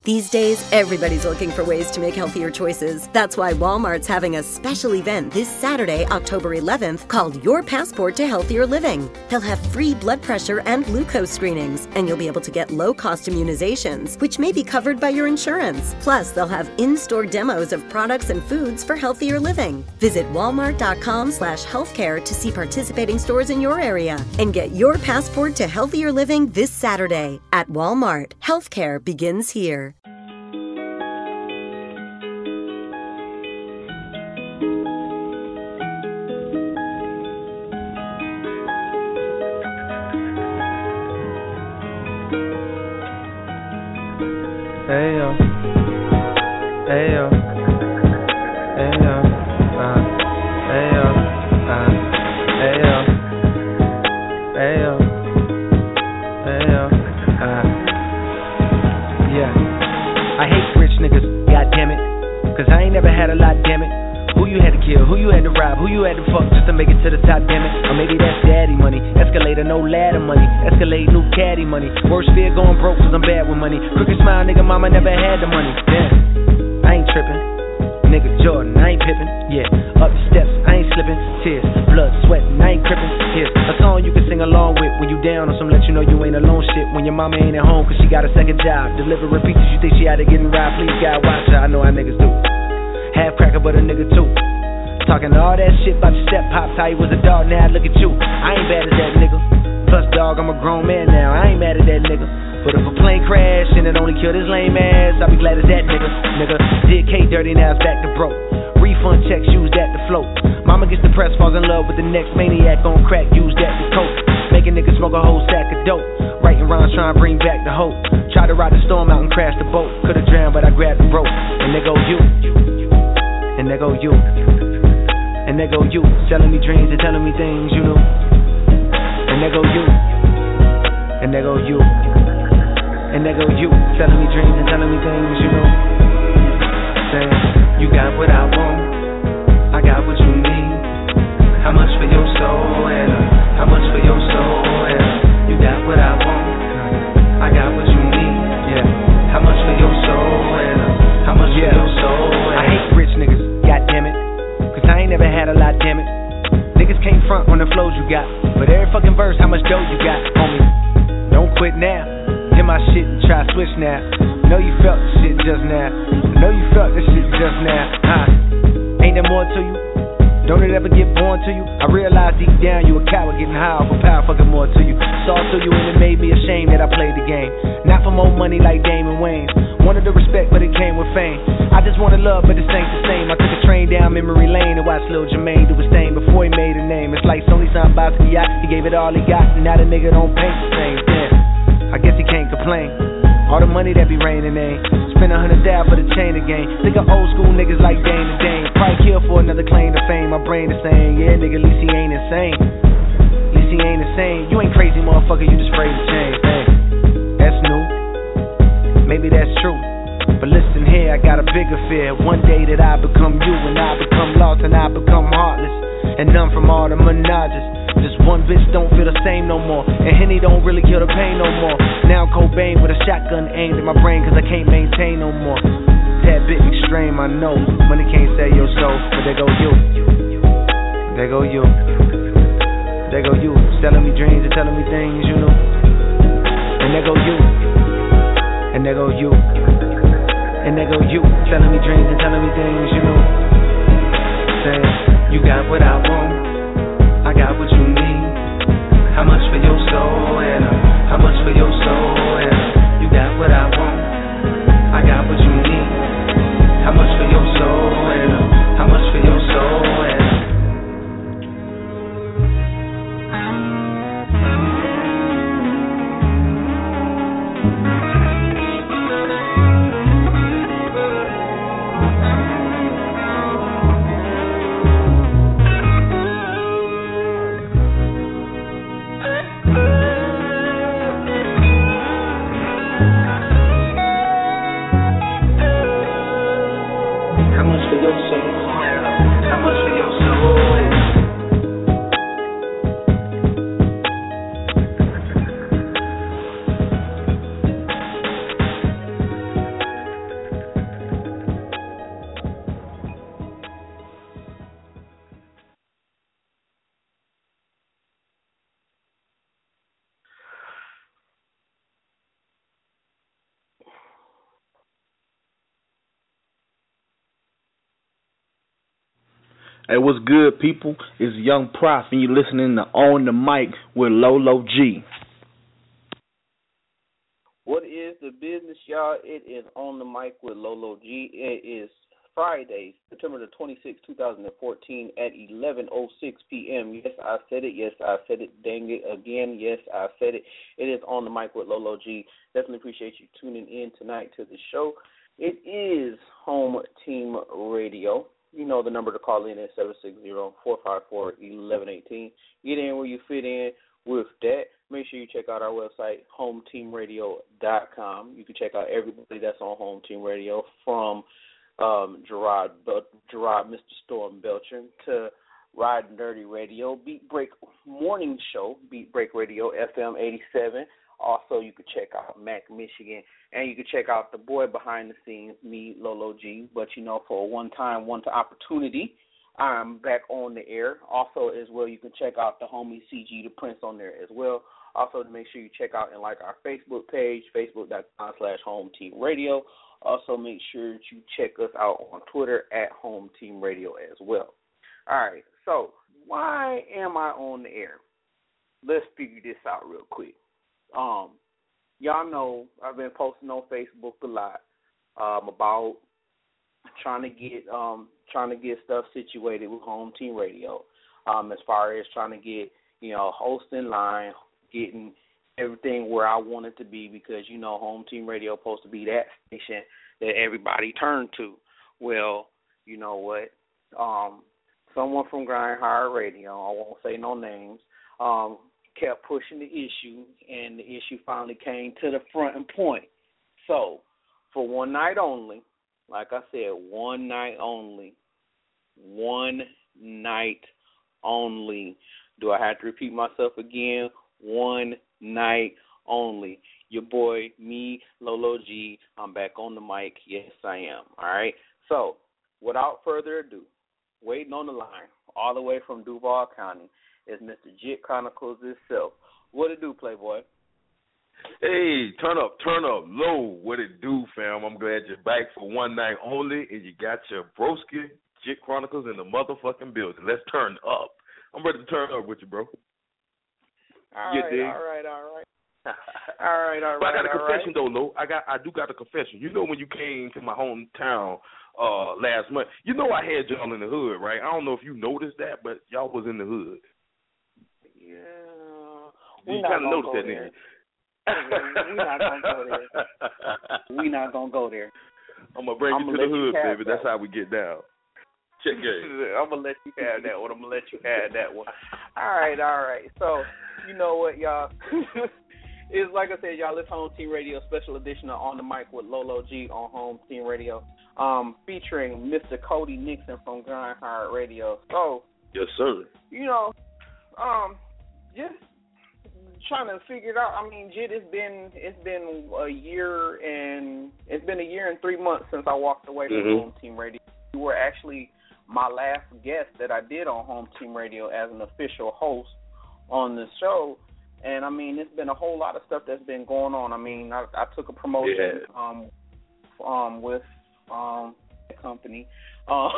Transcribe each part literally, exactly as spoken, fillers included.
These days, everybody's looking for ways to make healthier choices. That's why Walmart's having a special event this Saturday, October eleventh, called Your Passport to Healthier Living. They'll have free blood pressure and glucose screenings, and you'll be able to get low-cost immunizations, which may be covered by your insurance. Plus, they'll have in-store demos of products and foods for healthier living. Visit walmart.com slash healthcare to see participating stores in your area and get your passport to healthier living this Saturday. At Walmart, healthcare begins here. Hey yo, hey yo, hey yo, uh, hey yo, uh, hey yo, hey yo, hey yo, uh, yeah. I hate rich niggas, goddammit, cause I ain't never had a lot, damn it. Who you had to kill, who you had to rob, who you had to fuck just to make it to the top, damn it. Or maybe that's daddy money, escalator, no ladder money, escalate, new caddy money. Worst fear going broke cause I'm bad with money. Crooked smile, nigga, mama never had the money. Damn, I ain't tripping. Nigga Jordan, I ain't pippin'. Yeah, up the steps, I ain't slipping. Tears, blood, sweat, I ain't crippin'. Here's a song you can sing along with when you down on some let you know you ain't alone shit. When your mama ain't at home cause she got a second job. Deliver repeats, you think she out of getting robbed. Please God watch her, I know how niggas do. Half cracker but a nigga too. Talking all that shit about your step pops, how he was a dog, now look at you. I ain't bad as that nigga. Plus dog, I'm a grown man now, I ain't mad at that nigga. But if a plane crash and it only killed his lame ass, I'll be glad as that nigga. Nigga, did K dirty, now it's back to broke. Refund checks, use that to float. Mama gets depressed, falls in love with the next maniac on crack, use that to cope. Make a nigga smoke a whole sack of dope. Writing rhymes trying to bring back the hope. Try to ride the storm out and crash the boat. Could've drowned but I grabbed the rope. And there go you. And there go you. And there go you, selling me dreams and telling me things you knew. And there go you. And there go you. And there go you, selling me dreams and telling me things you knew. Saying, you got what I want, I got what you need. How much for your soul, and uh, how much for your soul, and uh, you got what I want, I got what you need. Yeah, how much for your soul, and uh, how much yeah. for your soul. And I hate rich niggas, goddammit. I ain't never had a lot, damn it. Niggas can't front on the flows you got, but every fucking verse, how much dough you got, homie? Don't quit now. Hear my shit and try switch now. Know you felt the shit just now. Know you felt this shit just now. Huh? Ain't there more to you? Don't it ever get born to you? I realize deep down you a coward getting high off a power fucking more to you. Saw through you and it made me ashamed that I played the game. Not for more money like Damon Wayans. Wanted the respect but it came with fame. I just wanted love but this ain't the same. I took a train down memory lane and watched Lil Jermaine do his thing before he made a name. It's like Sony signed Basquiat. He gave it all he got and now the nigga don't paint the same. Damn, I guess he can't complain. All the money that be raining in. Spend a hundred down for the chain again. Think of old school niggas like Dame and Dame. Probably kill for another claim to fame. My brain is saying, yeah nigga, at least he ain't insane. At least he ain't insane. You ain't crazy motherfucker, you just afraid to change. Hey, that's new. Maybe that's true. But listen here, I got a bigger fear. One day that I become you and I become lost and I become heartless. And none from all the menages. Just one bitch don't feel the same no more. And Henny don't really kill the pain no more. Now I'm Cobain with a shotgun aimed at my brain cause I can't maintain no more. That bit extreme, I know. Money can't sell your soul. But there go you. There go you. There go you. Selling me dreams and telling me things you know. And there go you. And there go you. And there go you. Telling me dreams and telling me things you know. Saying, you got what I want, I got what you need. How much for your soul, and uh, how much for your soul, and uh, you got what I want, I got what you need. How much for your soul, and uh, how much for your soul, and Hey, what's good, people? It's Young Prof, and you're listening to On the Mic with Lolo G. What is the business, y'all? It is On the Mic with Lolo G. It is Friday, September the twenty-sixth, twenty fourteen at eleven oh six p.m. Yes, I said it. Yes, I said it. Dang it again. Yes, I said it. It is On the Mic with Lolo G. Definitely appreciate you tuning in tonight to the show. It is Home Team Radio. You know the number to call in is seven six zero, four five four, one one one eight. Get in where you fit in with that. Make sure you check out our website, home team radio dot com. You can check out everybody that's on Home Team Radio, from um, Gerard, Gerard, Mister Storm Belcher, to Ride Dirty Radio, Beat Break Morning Show, Beat Break Radio, F M eighty-seven. Also, you can check out Mac, Michigan, and you can check out the boy behind the scenes, me, Lolo G. But, you know, for a one-time, one-time opportunity, I'm back on the air. Also, as well, you can check out the homie C G the Prince on there as well. Also, to make sure you check out and like our Facebook page, facebook.com slash Home Team Radio. Also, make sure that you check us out on Twitter at Home Team Radio as well. All right, so why am I on the air? Let's figure this out real quick. Um, y'all know I've been posting on Facebook a lot um, about trying to get um, trying to get stuff situated with Home Team Radio, um, as far as trying to get, you know, host in line, getting everything where I want it to be, because, you know, Home Team Radio is supposed to be that station that everybody turn to. Well, you know what? Um, someone from Grind Hard Radio, I won't say no names, um, kept pushing the issue, and the issue finally came to the front and point. So, for one night only, like I said, one night only, one night only. Do I have to repeat myself again? One night only. Your boy, me, Lolo G, I'm back on the mic. Yes, I am. All right? So, without further ado, waiting on the line, all the way from Duval County, is Mister Jit Chronicles himself. What it do, Playboy? Hey, turn up, turn up, low. What it do, fam? I'm glad you're back for one night only, and you got your broski Jit Chronicles in the motherfucking building. Let's turn up. I'm ready to turn up with you, bro. All you right, dig? all right, all right. all right, all right. But I got a confession, right. though, Lo. I got, I do got a confession. You know, when you came to my hometown uh, last month, you know I had y'all in the hood, right? I don't know if you noticed that, but y'all was in the hood. Yeah. You kind of noticed that, didn't you? We're not going to go there. We're not going to go there. I'm going to bring I'm you to the hood, baby. That. That's how we get down. Check it. I'm going to let you have that one. I'm going to let you have that one. All right, all right. So, you know what, y'all? It's like I said, y'all, it's Home Team Radio, special edition of On the Mic with Lolo G on Home Team Radio, um, featuring Mister Cody Nixon from Grind Hard Radio. So, yes, sir. You know, um, just trying to figure it out. I mean, Jit, it's been it's been a year and it's been a year and three months since I walked away from mm-hmm. Home Team Radio. You were actually my last guest that I did on Home Team Radio as an official host on the show. And I mean, it's been a whole lot of stuff that's been going on. I mean, I, I took a promotion yeah. um, um, with um, the company. Um,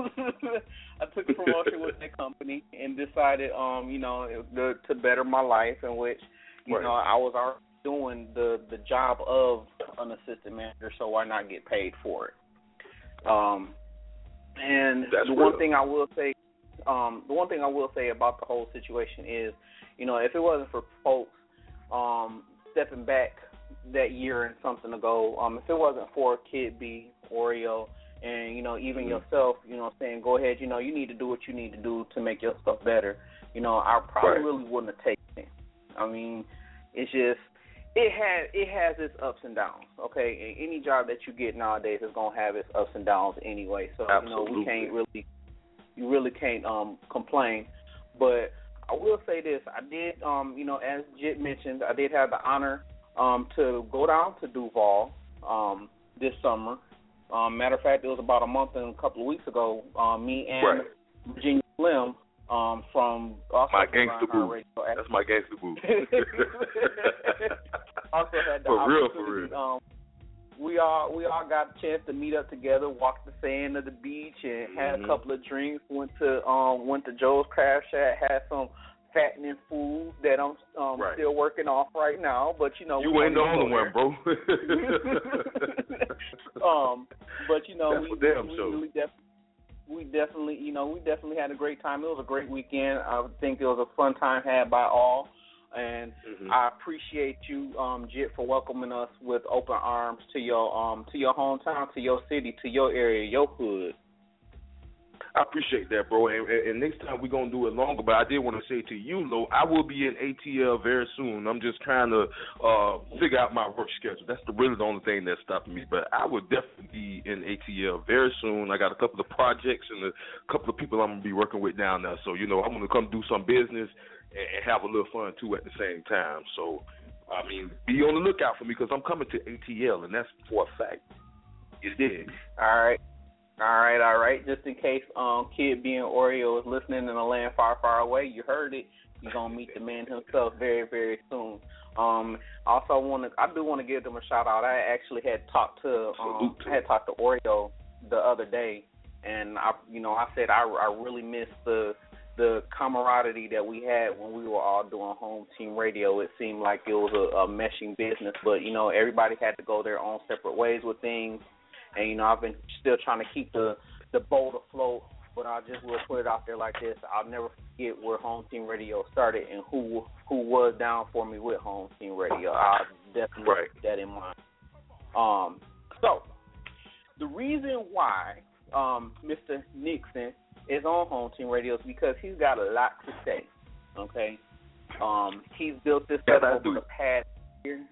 I took a promotion with the company and decided, um, you know, to, to better my life, in which, you right. know, I was already doing the, the job of an assistant manager, so why not get paid for it? Um, and That's the real. one thing I will say, um, the one thing I will say about the whole situation is, you know, if it wasn't for folks um, stepping back that year and something ago, um, if it wasn't for Kid B, Oreo, and, you know, even mm-hmm. yourself, you know, saying, go ahead, you know, you need to do what you need to do to make your stuff better, you know, I probably right. really wouldn't have taken it. I mean, it's just, it has, it has its ups and downs, okay? And any job that you get nowadays is going to have its ups and downs anyway. So, Absolutely. you know, we can't really, you really can't um, complain. But I will say this, I did, um, you know, as Jit mentioned, I did have the honor um, to go down to Duval um, this summer. Um, matter of fact, it was about a month and a couple of weeks ago. Um, me and right. Virginia Slim um, from also my from gangster boo. That's my gangster boo. also had the for real, opportunity, for real. Um, we all we all got a chance to meet up together, walk the sand of the beach, and had mm-hmm. a couple of drinks. Went to um went to Joe's Craft Shack, had some fattening food that I'm um, right. still working off right now. But you know, you we ain't the only one, bro. um, but you know, That's we, damn we show. really definitely. We definitely, you know, we definitely had a great time. It was a great weekend. I think it was a fun time had by all, and mm-hmm. I appreciate you, um, Jit, for welcoming us with open arms to your, um, to your hometown, to your city, to your area, your hood. I appreciate that, bro. And, and, and next time we're going to do it longer. But I did want to say to you, Lo, I will be in A T L very soon. I'm just trying to uh, figure out my work schedule. That's the, really the only thing that's stopping me. But I will definitely be in A T L very soon. I got a couple of projects and a couple of people I'm going to be working with down there. So, you know, I'm going to come do some business and, and have a little fun, too, at the same time. So, I mean, be on the lookout for me because I'm coming to A T L, and that's for a fact. You did. All right. All right, all right. Just in case um, Kid being Oreo is listening in a land far, far away, you heard it. You're gonna meet the man himself very, very soon. Um, also, want to I do want to give them a shout out. I actually had talked to um, I had talked to Oreo the other day, and I, you know, I said I, I really miss the the camaraderie that we had when we were all doing home team radio. It seemed like it was a, a meshing business, but you know, everybody had to go their own separate ways with things. And, you know, I've been still trying to keep the, the boat afloat, but I just will put it out there like this. I'll never forget where Home Team Radio started and who who was down for me with Home Team Radio. I'll definitely right. keep that in mind. Um, so, the reason why um, Mister Nixon is on Home Team Radio is because he's got a lot to say, okay? Um, he's built this up over the past year.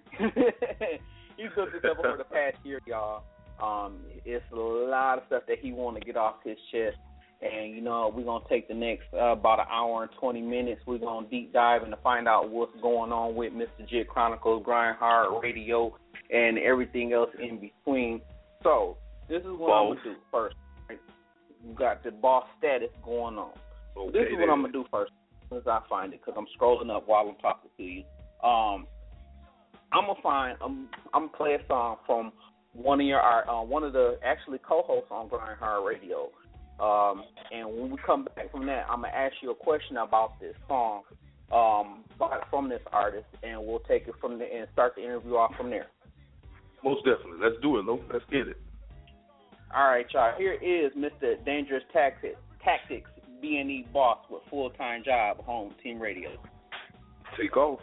He's built this up over the past year, y'all. Um, it's a lot of stuff that he want to get off his chest, and you know we're gonna take the next uh, about an hour and twenty minutes. We're gonna deep dive and to find out what's going on with Mister Jit Chronicles, Grind Hard Radio, and everything else in between. So this is what boss. I'm gonna do first. Right? We got the boss status going on. Okay, this is then. what I'm gonna do first, as soon as I find it, because I'm scrolling up while I'm talking to you. Um, I'm gonna find. I'm, I'm gonna play a song from one of your uh, one of the actually co-hosts on Grind Hard Radio, um, and when we come back from that, I'm gonna ask you a question about this song um, by, from this artist, and we'll take it from there and start the interview off from there. Most definitely, let's do it, Lo. Let's get it. All right, y'all. Here is Mister Dangerous Tactics, Tactics B and E Boss with full-time job, Home Team Radio. Take off.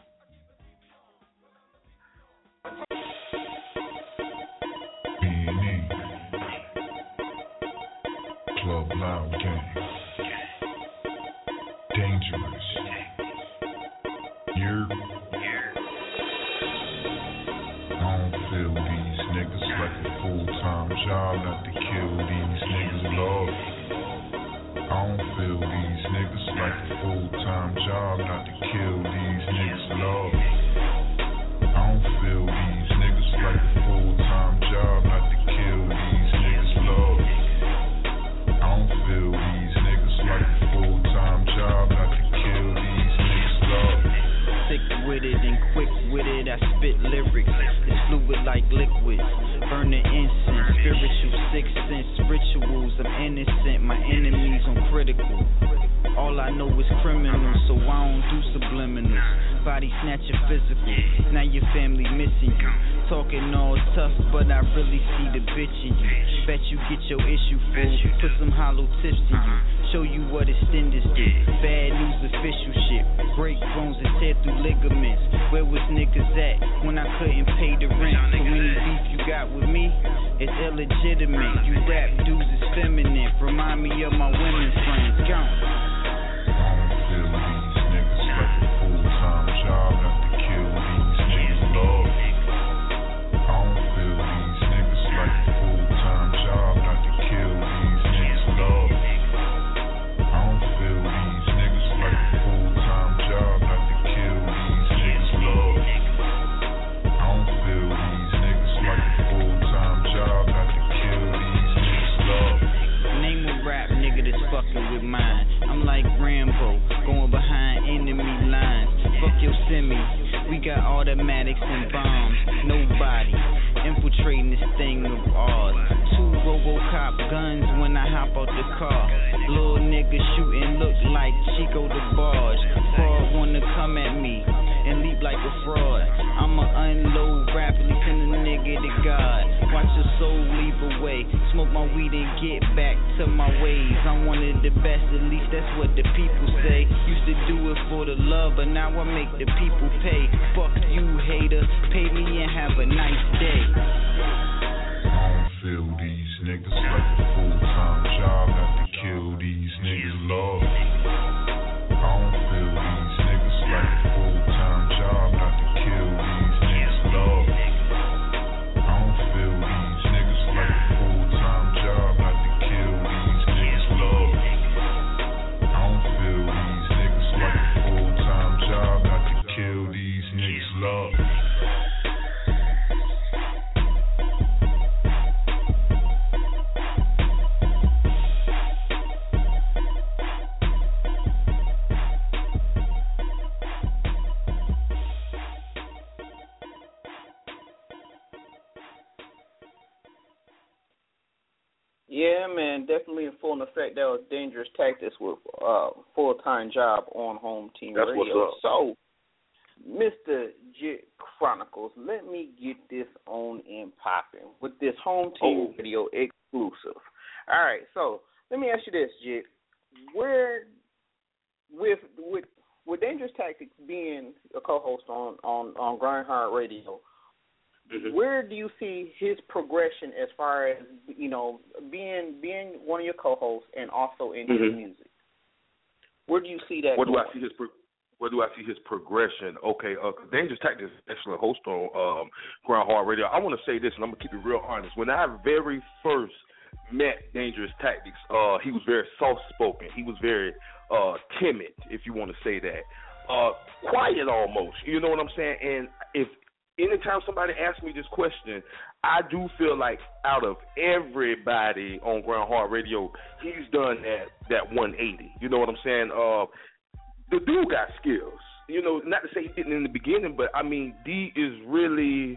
Club Loud Gang. Dangerous. You're. I don't feel these niggas like a full-time job, not to kill these niggas, Lord. I don't feel these niggas like a full-time job, not to kill these niggas, Lord. I don't feel these niggas like a full-time job, not to kill these niggas, Lord. I don't feel these niggas like a full-time job, not to kill these niggas, Lord. Thick-witted and quick-witted, I spit lyrics. It's fluid like liquids, burning incense, spiritual sixth sense rituals. I'm innocent, my enemies on critical. All I know is criminal, so I don't do subliminals. Body snatching physical, now your family missing you. Talking all tough, but I really see the bitch in you. Bet you get your issue full, put some hollow tips in you. Show you what extenders do. Bad news official shit. Break bones and tear through ligaments. Where was niggas at when I couldn't pay the rent? So any beef you got with me, it's illegitimate. You rap dudes is feminine. Remind me of my women friends. Gone. I don't feel these niggas like a full-time job, not to kill these niggas, Lord. I don't feel these niggas like a full-time job, not to kill these niggas, Lord. I don't feel these niggas like a full-time job, not to kill these niggas, Lord. I don't feel these niggas like a full-time job, not to kill these niggas, Lord. Name a rap nigga that's fucking with mine. I'm like Rambo, going behind enemy lines. Fuck your semi, we got automatics and bombs. Nobody infiltrating this thing of ours. Two RoboCop guns when I hop out the car. Little nigga shooting look like Chico the Barge. Fraud wanna come at me and leap like a fraud. I'ma unload rapidly, send a nigga to God. Watch your soul leap away. Smoke my weed and get back to my ways. I'm one of the best, at least that's what the people say. Used to do it for the love, but now I make the people pay. Fuck you, hater. Pay me and have a nice day. I don't feel these niggas like a full-time job, not to kill these niggas love. I don't feel these niggas like a full-time job, not to kill these niggas love. I don't feel these niggas like a full-time job, not to kill these niggas love. I don't feel these niggas like a full-time job, not to kill these niggas love. Yeah, man, definitely in full effect. That was Dangerous Tactics with uh, full-time job on Home Team That's Radio. what's up. So, Mister Jit Chronicles, let me get this on and popping with this Home Team Oh. Radio exclusive. All right, so let me ask you this, Jit. Where, with with with Dangerous Tactics being a co-host on on on Grind Hard Radio, Mm-hmm. where do you see his progression as far as, you know, being being one of your co-hosts and also in his Mhm. music? Where do you see that Where do going? I see his pro- where do I see his progression? Okay, uh, Dangerous Tactics is an excellent host on um, Ground Hard Radio. I want to say this, and I'm gonna keep it real honest. When I very first met Dangerous Tactics, uh, he was very soft-spoken. He was very uh, timid, if you want to say that, uh, quiet almost. You know what I'm saying? And if anytime somebody asks me this question, I do feel like out of everybody on Ground Hard Radio, he's done that that one eighty. You know what I'm saying? Uh, the dude got skills. You know, not to say he didn't in the beginning, but I mean, D is really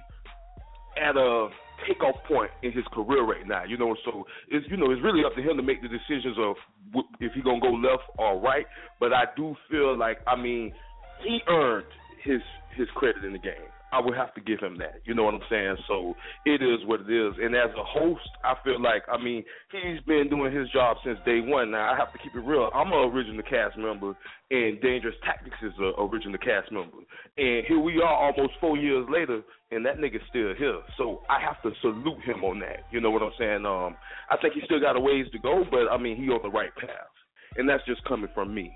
at a takeoff point in his career right now. You know, so it's you know it's really up to him to make the decisions of w- if he's gonna go left or right. But I do feel like I mean, he earned his his credit in the game. I would have to give him that. You know what I'm saying? So it is what it is. And as a host, I feel like, I mean, he's been doing his job since day one. Now, I have to keep it real. I'm an original cast member, and Dangerous Tactics is an original cast member. And here we are almost four years later, and that nigga's still here. So I have to salute him on that. You know what I'm saying? Um, I think he still got a ways to go, but, I mean, he on the right path. And that's just coming from me.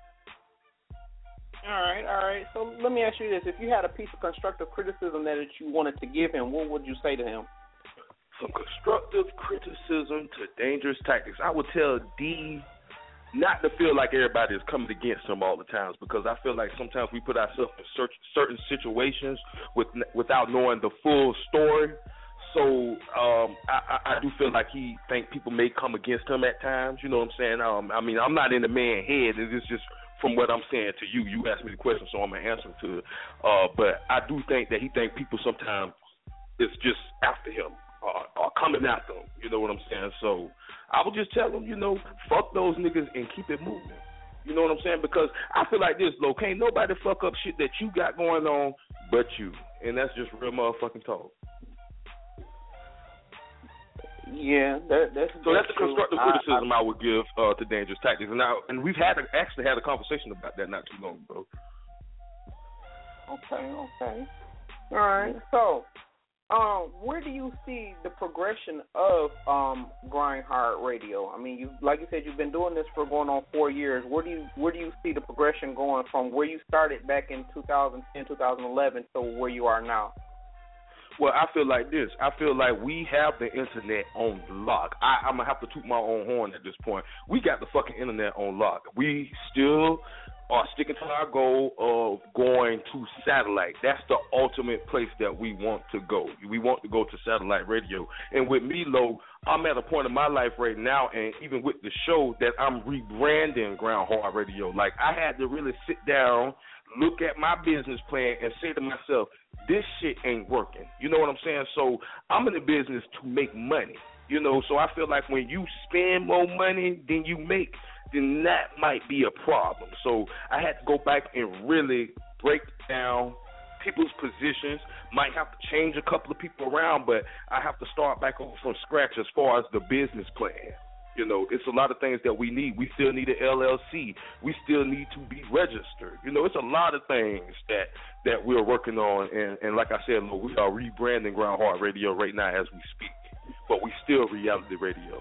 All right, all right. So let me ask you this. If you had a piece of constructive criticism that you wanted to give him, what would you say to him? Some constructive criticism to Dangerous Tactics. I would tell D not to feel like everybody is coming against him all the times, because I feel like sometimes we put ourselves in search, certain situations with, without knowing the full story. So um, I, I do feel like he think people may come against him at times. You know what I'm saying? Um, I mean, I'm not in the man's head. It's just from what I'm saying to you. You asked me the question, so I'm going to answer to it. Uh, but I do think that he think people sometimes is just after him or, or coming after him. You know what I'm saying? So I would just tell him, you know, fuck those niggas and keep it moving. You know what I'm saying? Because I feel like this, Lo, can't nobody fuck up shit that you got going on but you. And that's just real motherfucking talk. Yeah, that, that's so that's the true. constructive I, criticism I, I would give uh, to Dangerous Tactics, and now and we've had a, actually had a conversation about that not too long ago. Okay, okay, all right. So, um, where do you see the progression of um, Grind Hard Radio? I mean, you like you said, you've been doing this for going on four years. Where do you where do you see the progression going from where you started back in two thousand ten, two thousand eleven to where you are now? Well, I feel like this. I feel like we have the internet on lock. I, I'm going to have to toot my own horn at this point. We got the fucking internet on lock. We still are sticking to our goal of going to satellite. That's the ultimate place that we want to go. We want to go to satellite radio. And with me, Lo, I'm at a point in my life right now, and even with the show, that I'm rebranding Ground Hard Radio. Like, I had to really sit down, look at my business plan and say to myself, this shit ain't working. You know what I'm saying? So I'm in the business to make money. You know, so I feel like when you spend more money than you make, then that might be a problem. So I had to go back and really break down people's positions. Might have to change a couple of people around, but I have to start back over from scratch as far as the business plan. You know, it's a lot of things that we need. We still need an L L C. We still need to be registered. You know, it's a lot of things that, that we're working on. And, and like I said, look, we are rebranding Ground Heart Radio right now as we speak. But we still reality radio.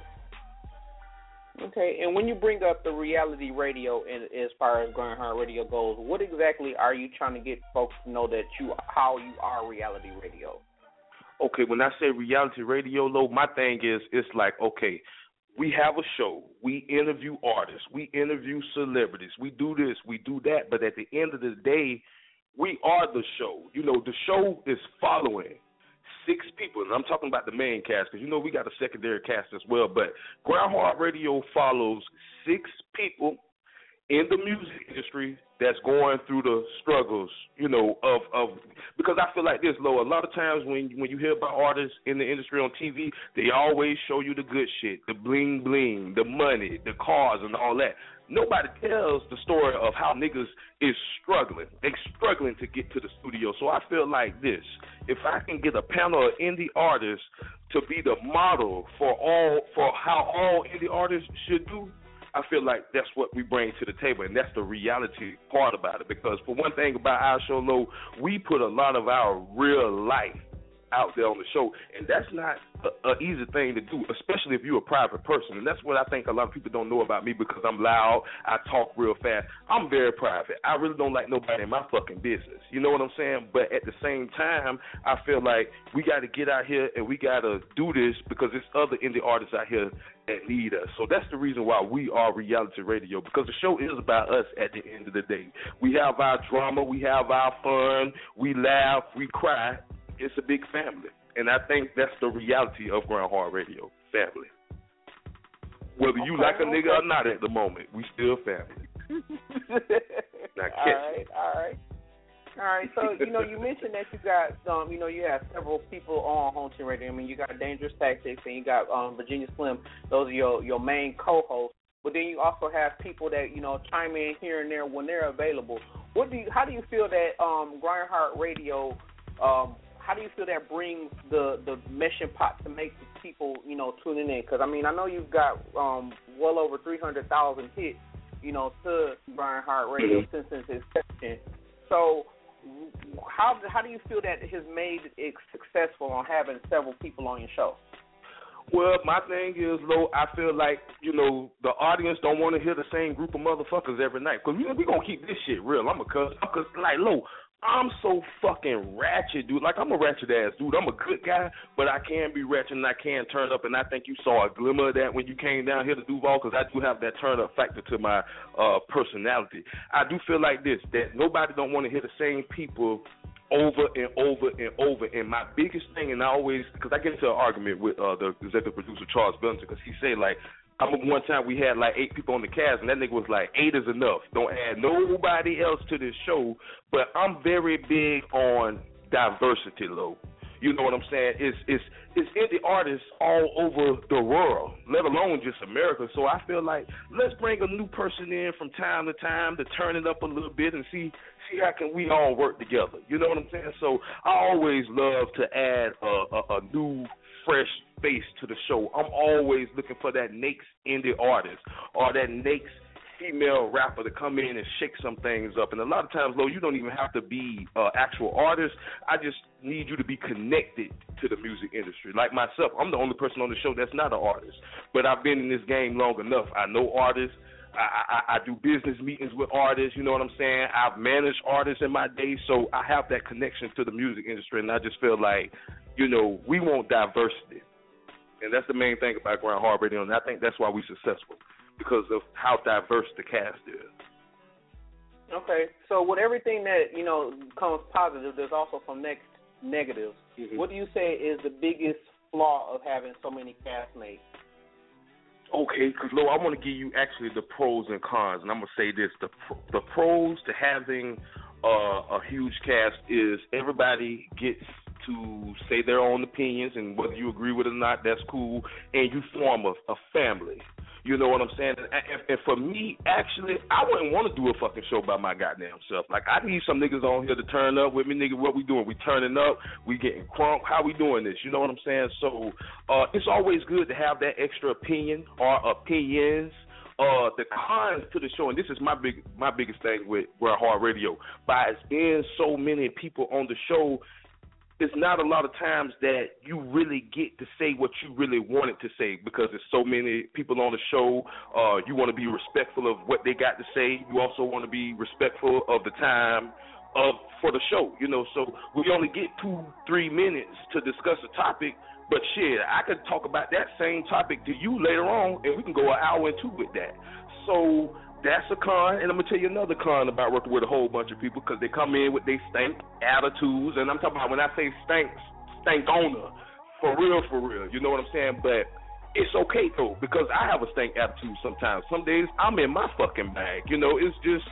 Okay, and when you bring up the reality radio in, as far as Ground Heart Radio goes, what exactly are you trying to get folks to know that you how you are reality radio? Okay, when I say reality radio, Lo, my thing is, it's like, okay, we have a show. We interview artists. We interview celebrities. We do this. We do that. But at the end of the day, we are the show. You know, the show is following six people, and I'm talking about the main cast because, you know, we got a secondary cast as well, but Ground Heart Radio follows six people in the music industry that's going through the struggles, you know, of, of because I feel like this, Lo, a lot of times when when you hear about artists in the industry on T V, they always show you the good shit, the bling bling, the money, the cars and all that. Nobody tells the story of how niggas is struggling. They struggling to get to the studio. So I feel like this. If I can get a panel of indie artists to be the model for all for how all indie artists should do, I feel like that's what we bring to the table, and that's the reality part about it. Because for one thing about our show, Lo, we put a lot of our real life out there on the show, and that's not an easy thing to do, especially if you're a private person. And that's what I think a lot of people don't know about me, because I'm loud, I talk real fast. I'm very private. I really don't like nobody in my fucking business. You know what I'm saying? But at the same time, I feel like we got to get out here and we got to do this because there's other indie artists out here that need us. So that's the reason why we are reality radio, because the show is about us at the end of the day. We have our drama, we have our fun, we laugh, we cry. It's a big family, and I think that's the reality of Ground Heart Radio, family. Whether you okay, like a okay. nigga or not at the moment, we still family. Now, all right, all right. All right, so, you know, you mentioned that you got, um, you know, you have several people on Home Team Radio. I mean, you got Dangerous Tactics and you got um, Virginia Slim. Those are your, your main co-hosts. But then you also have people that, you know, chime in here and there when they're available. What do you, how do you feel that um, Ground Heart Radio, um, how do you feel that brings the, the meshing pot to make people, you know, tuning in? Because, I mean, I know you've got um, well over three hundred thousand hits, you know, to Ground Heart Radio since its inception. So how how do you feel that has made it successful on having several people on your show? Well, my thing is, Lo, I feel like, you know, the audience don't want to hear the same group of motherfuckers every night. Because we're going to keep this shit real. I'm a cuz, cause, like, Lo, I'm so fucking ratchet, dude. Like, I'm a ratchet-ass dude. I'm a good guy, but I can be ratchet and I can turn up, and I think you saw a glimmer of that when you came down here to Duval, because I do have that turn-up factor to my uh, personality. I do feel like this, that nobody don't want to hear the same people over and over and over. And my biggest thing, and I always, because I get into an argument with uh, the executive producer, Charles Bellington, because he said, like, I remember one time we had like eight people on the cast, and that nigga was like, eight is enough. Don't add nobody else to this show. But I'm very big on diversity, Lo. You know what I'm saying? It's it's it's indie artists all over the world, let alone just America. So I feel like let's bring a new person in from time to time to turn it up a little bit and see see how can we all work together. You know what I'm saying? So I always love to add a, a, a new, fresh face to the show. I'm always looking for that next indie artist or that next female rapper to come in and shake some things up. And a lot of times, Lo, you don't even have to be an uh, actual artist. I just need you to be connected to the music industry. Like myself, I'm the only person on the show that's not an artist. But I've been in this game long enough. I know artists. I, I, I do business meetings with artists, you know what I'm saying? I've managed artists in my day, so I have that connection to the music industry, and I just feel like, you know, we want diversity. And that's the main thing about Ground Heart Radio, and I think that's why we're successful, because of how diverse the cast is. Okay, so with everything that, you know, comes positive, there's also some next negatives. Mm-hmm. What do you say is the biggest flaw of having so many castmates? Okay, because, Lo, I want to give you actually the pros and cons, and I'm going to say this. The, the pros to having uh, a huge cast is everybody gets to say their own opinions, and whether you agree with it or not, that's cool, and you form a, a family. You know what I'm saying? And, and, and for me, actually, I wouldn't want to do a fucking show by my goddamn self. Like, I need some niggas on here to turn up with me, nigga. What we doing? We turning up? We getting crunk? How we doing this? You know what I'm saying? So uh, it's always good to have that extra opinion or opinions. Uh, the cons to the show, and this is my big, my biggest thing with Grind Hard Radio, by it being so many people on the show, it's not a lot of times that you really get to say what you really wanted to say because there's so many people on the show. Uh, you want to be respectful of what they got to say. You also want to be respectful of the time of for the show, you know. So we only get two, three minutes to discuss a topic, but shit, I could talk about that same topic to you later on, and we can go an hour and two with that. So that's a con, and I'm going to tell you another con about working with a whole bunch of people because they come in with their stank attitudes, and I'm talking about when I say stank, stank owner, for real, for real, you know what I'm saying? But it's okay, though, because I have a stank attitude sometimes. Some days I'm in my fucking bag, you know, it's just,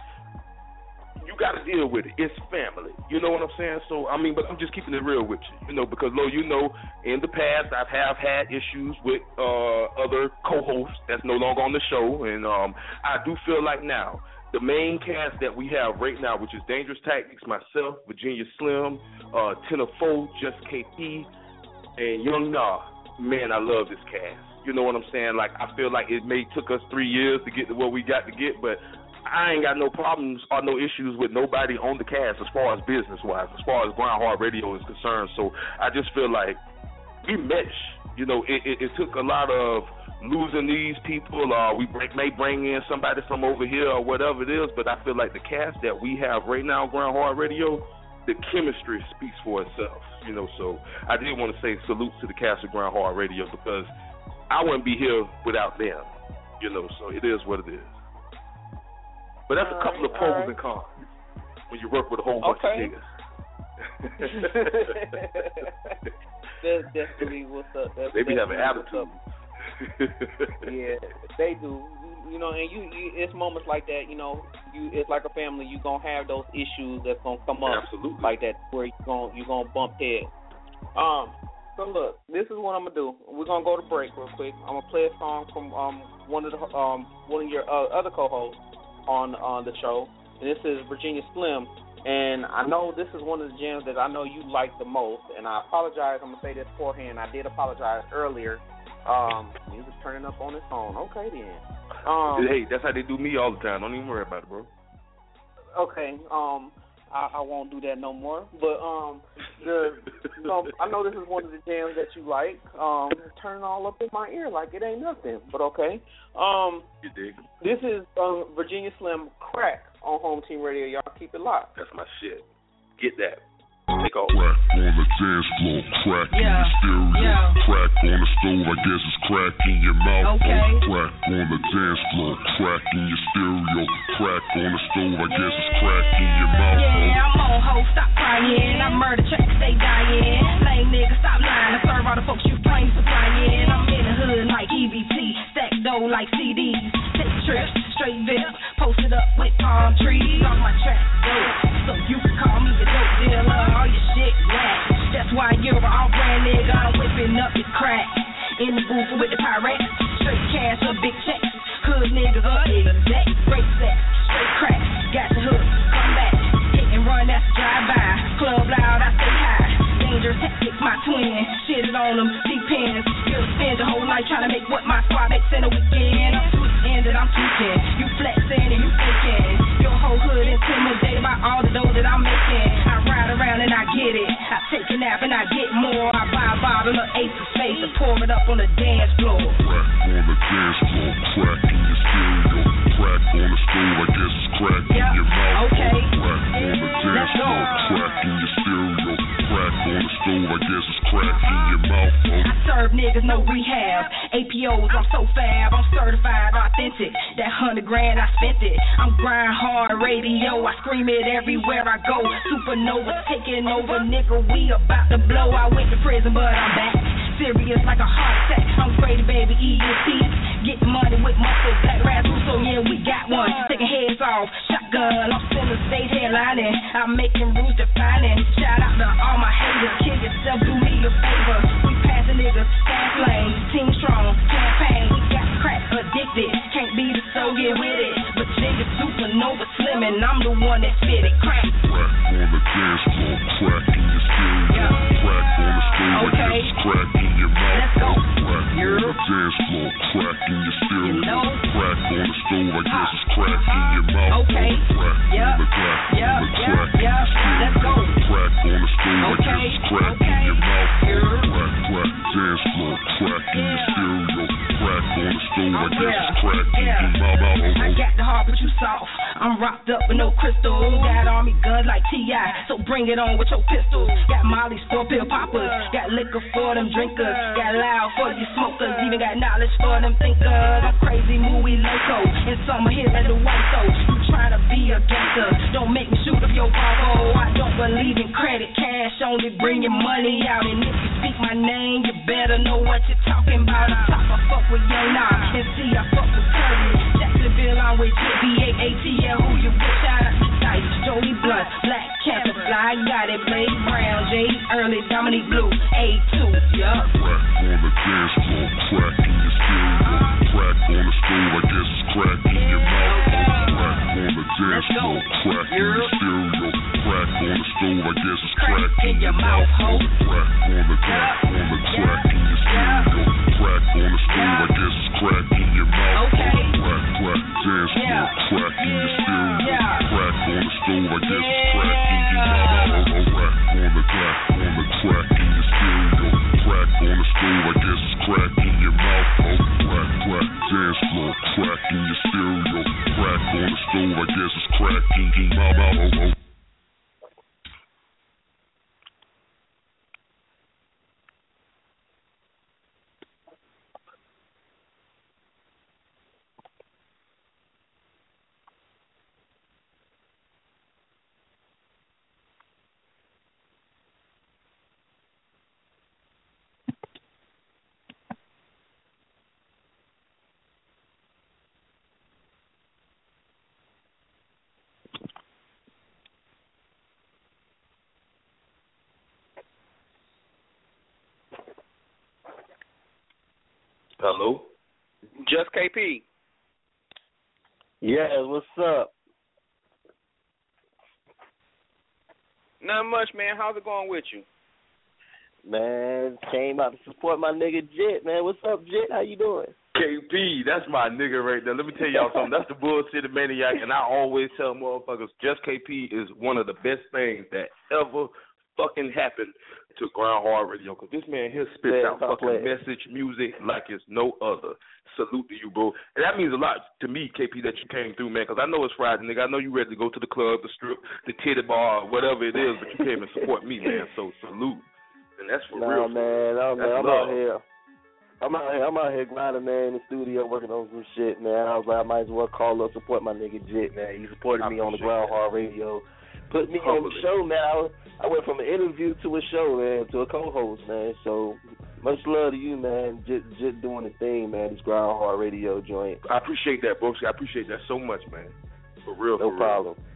you got to deal with it. It's family, you know what I'm saying? So, I mean, but I'm just keeping it real with you, you know, because, Lo, you know, in the past I have had issues with uh, other co-hosts that's no longer on the show, and um, I do feel like now the main cast that we have right now, which is Dangerous Tactics, myself, Virginia Slim, uh, Ten of Four, Just K P, and Young Nah, man, I love this cast. You know what I'm saying? Like, I feel like it may took us three years to get to what we got to get, but I ain't got no problems or no issues with nobody on the cast as far as business-wise, as far as Grind Hard Radio is concerned. So I just feel like we mesh. You know, it, it, it took a lot of losing these people. Uh, we break, may bring in somebody from over here or whatever it is, but I feel like the cast that we have right now on Grind Hard Radio, the chemistry speaks for itself. You know, so I did want to say salute to the cast of Grind Hard Radio because I wouldn't be here without them. You know, so it is what it is. But that's all a couple right, of pros right. and cons when you work with a whole bunch okay. of niggas. that's definitely what's up. That's they be having attitude. Yeah, they do. You know, and you, you, it's moments like that. You know, you it's like a family. You gonna have those issues that's gonna come up. Absolutely. Like that, where you gonna you gonna bump heads. Um. So look, this is what I'm gonna do. We're gonna go to break real quick. I'm gonna play a song from um one of the um one of your uh, other co-hosts on on the show. And this is Virginia Slim, and I know this is one of the jams that I know you like the most. And I apologize. I'm gonna say this beforehand. I did apologize earlier. Um, music turning up on its own. Okay then. Um, hey, that's how they do me all the time. Don't even worry about it, bro. Okay. Um, I, I won't do that no more. But um, the you know, I know this is one of the jams that you like. Um, turning all up in my ear like it ain't nothing. But okay. Um, you dig? This is um, Virginia Slim Crack on Home Team Radio. Y'all keep it locked. That's my shit. Get that. Take off. Crack on the dance floor, crack in yeah. your stereo, yeah. crack on the stove, I guess it's crack in your mouth. Okay. Crack on the dance floor, crack in your stereo, crack on the stove, I guess it's crack in your mouth. Yeah, I'm on ho, stop crying. I murder tracks, they dying. Lame nigga, stop lying. I serve all the folks you claim supplying. I'm in the hood like E B T, stack dough like C Ds. Take trips, straight vips, posted up with palm trees. On my track, dope, so you can call me a dope dealer. All your shit whack. That's why you're an all-brand nigga. I'm whipping up your crack. In the booth with the pirates. Straight cash or big checks. Hood niggas are exact. Break that. Straight crack. Got the hook. Come back. Hit and run, that's drive-by. Club loud, I say hi. Dangerous Tactics, my twin. Shit is on them. Depends. You'll spend your whole life trying to make what my squad makes in a weekend. I'm twisted, I'm tweaking. You flexing and you faking. Your whole hood intimidated by all the dough that I'm making. I ride around and I get it. I take a nap and I get more. I buy a bottle of Ace of Space and pour it up on the dance floor. Crack on the dance floor, crack in your stereo, crack on the stove, I guess it's crack yep. in your mouth. Okay. Crack on the dance floor, crack in your stereo, crack on the stove, I guess it's crack in your mouth. I serve niggas, no rehab. A P Os, I'm so fab. I'm certified, authentic. That hundred grand, I spent it. I'm Grind Hard Radio. I scream it everywhere I go. Supernova taking over, nigga. We about to blow. I went to prison, but I'm back. Serious like a heart attack. I'm Grady, baby, E U T. Getting money with muscle, black razzle, so yeah, we got one. Taking heads off, shot girl. I'm still a state headlining. I'm making rules defining. Shout out to all my haters. Kill yourself, do me a favor. We passing niggas fast lane. Team strong, campaign. We got crack addicted. Can't be the so get with it. But nigga supernova slim and I'm the one that spit it. Crack. Crack on the dance floor. Crack in your stereo. Yeah. Crack on the stove. Okay. I guess crack in your mouth. Let's go. Crack You're... on the dance floor. Crack in your stereo. You know? Crack on the stove. I guess it's crack in your mouth. Okay. Crack yep. on the crack. Yep. On the Yep. crack. Yep. Let's go. Crack on the stove. Okay. I guess it's crack okay. in your mouth. You're... Crack, crack, dance floor. Crack in your stereo. Crack on the stove. I guess yeah. it's crack yeah. in your mouth. I got the heart, but you soft. I'm rocked up with no crystal. Got army guns like T I, so bring it on with your pistol. Got Molly's for pill poppers. Got liquor for them drinkers. Got loud for you smokers. Even got knowledge for them thinkers. I'm crazy, movie loco. In summer here at the White Soul. You trying to be a gangster. Don't make me shoot up your Bravo. I don't believe in credit. Cash only bring your money out. And if you speak my name, you better know what you're talking about. On top, I fuck with Young Nah. And see, I fuck with Curry. Jacksonville, I'm with J B A A T L. Who you with? Shout out to Dice, Joey Blunt, Black Panther, Fly, got it, Blade Brown, J Early, Dominique Blue, A two, yup. Crack on the dance floor, crack in your stereo. Crack on the stove, I guess it's crack in your mouth. Crack on the dance floor, crack in your stereo. Crack on the stove, I guess it's crack in your mouth. Crack on the crack on the crack in your stereo. Crack on the stove, I guess it's crack in your mouth. Crack, crack, dance floor, crack in your stereo. Crack on the stove, I guess it's crack in your mouth. Crack on the crack on the crack in your stereo. Crack on the stove, I guess it's crack in your mouth. Crack, crack, dance floor, crack in your stereo. Crack on the stove, I guess it's crack in your mouth. Hello? Just K P. Yeah, what's up? Not much, man. How's it going with you? Man, came out to support my nigga Jet, man. What's up, Jet? How you doing? K P, that's my nigga right there. Let me tell y'all something. That's the bullshit maniac, and I always tell motherfuckers, Just K P is one of the best things that ever fucking happened to Ground Hard Radio, because this man here spits yeah, out fucking message music like it's no other. Salute to you, bro. And that means a lot to me, K P, that you came through, man, because I know it's Friday, nigga. I know you ready to go to the club, the strip, the titty bar, whatever it is, but you came and support me, man. So salute. And that's for nah, real. man. Nah, man. I'm love. out here. I'm out here. I'm out here grinding, man, in the studio working on some shit, man. I was like, I might as well call up, support my nigga Jet, man. He supported I me on the Ground Hard Radio. Put me Hopefully. on the show, man. I, I went from an interview to a show, man, to a co-host, man. So much love to you, man. Just, just doing the thing, man. This Ground Hard Radio joint. I appreciate that, bro. I appreciate that so much, man. For real, no for problem. Real.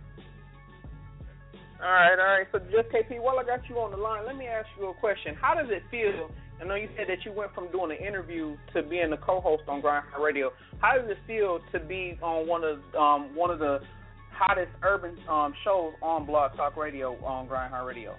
All right, all right. So, Just K P, while I got you on the line, let me ask you a question. How does it feel? I know you said that you went from doing an interview to being the co-host on Grind Hard Radio. How does it feel to be on one of um, one of the hottest urban um, shows on Blog Talk Radio on Grind Hard Radio?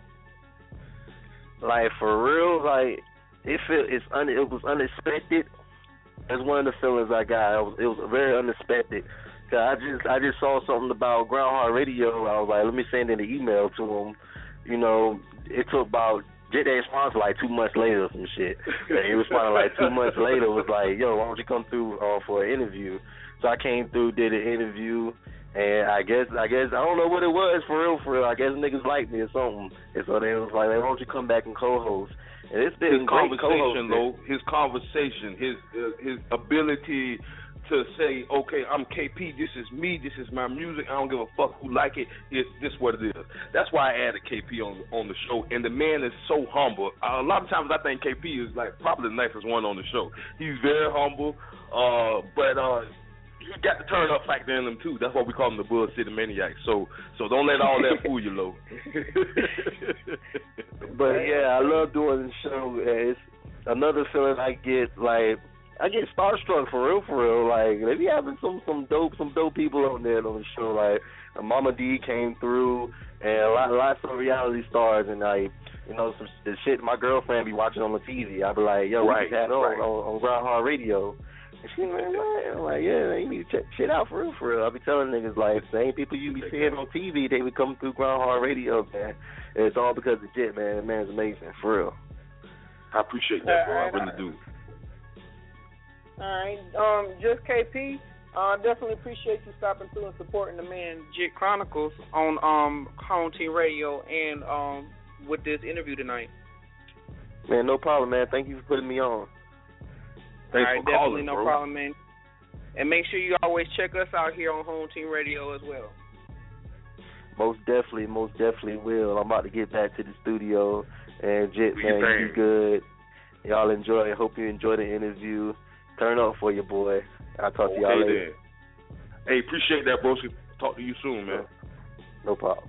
Like for real, like it feel it's un, it was unexpected. That's one of the feelings I got. It was, it was very unexpected. Cause I just I just saw something about Ground Hard Radio. I was like, let me send in an email to him. You know, it took about Jet Day response like two months later or some shit. And he responded like two months later was like, yo, why don't you come through uh, for an interview? So I came through, did an interview, and I guess I guess I don't know what it was for real, for real. I guess niggas liked me or something. And so they was like, why don't you come back and co-host? And it's been his great conversation, co-hosting. though, his conversation, his uh, his ability to say, okay, I'm K P, this is me, this is my music, I don't give a fuck who like it, it's this what it is. That's why I added K P on on the show, and the man is so humble. Uh, a lot of times I think K P is like probably the nicest one on the show. He's very humble, uh, but uh, he got the turn up factor in him too. That's why we call him the Bull City Maniac. So so don't let all that fool you, Lo. But yeah, I love doing the show. It's another feeling I get, like I get starstruck for real, for real. Like they be having some some dope some dope people on there on the show. Like Mama D came through, and a lot, lots of reality stars, and like you know some the shit my girlfriend be watching on the T V. I be like, yo, right, we just had on, right. on on Ground Hard Radio. And she like, what? I'm like, yeah, man, you need to check shit out for real, for real. I be telling niggas like, same people you be seeing on T V, they be coming through Ground Hard Radio, man. And it's all because of Jit, man. That man's amazing, for real. I appreciate that, bro. I really do. All right, um, just K P. Uh, definitely appreciate you stopping through and supporting the man Jit Chronicles on um Home Team Radio and um with this interview tonight. Man, no problem, man. Thank you for putting me on. Thanks All right, for definitely calling, no bro. problem, man. And make sure you always check us out here on Home Team Radio as well. Most definitely, most definitely will. I'm about to get back to the studio. And Jit, man, you do good. Y'all enjoy it. Hope you enjoy the interview. Turn up for your boy. I'll talk okay, to y'all later. Then. Hey, appreciate that, bro. Talk to you soon, man. No problem.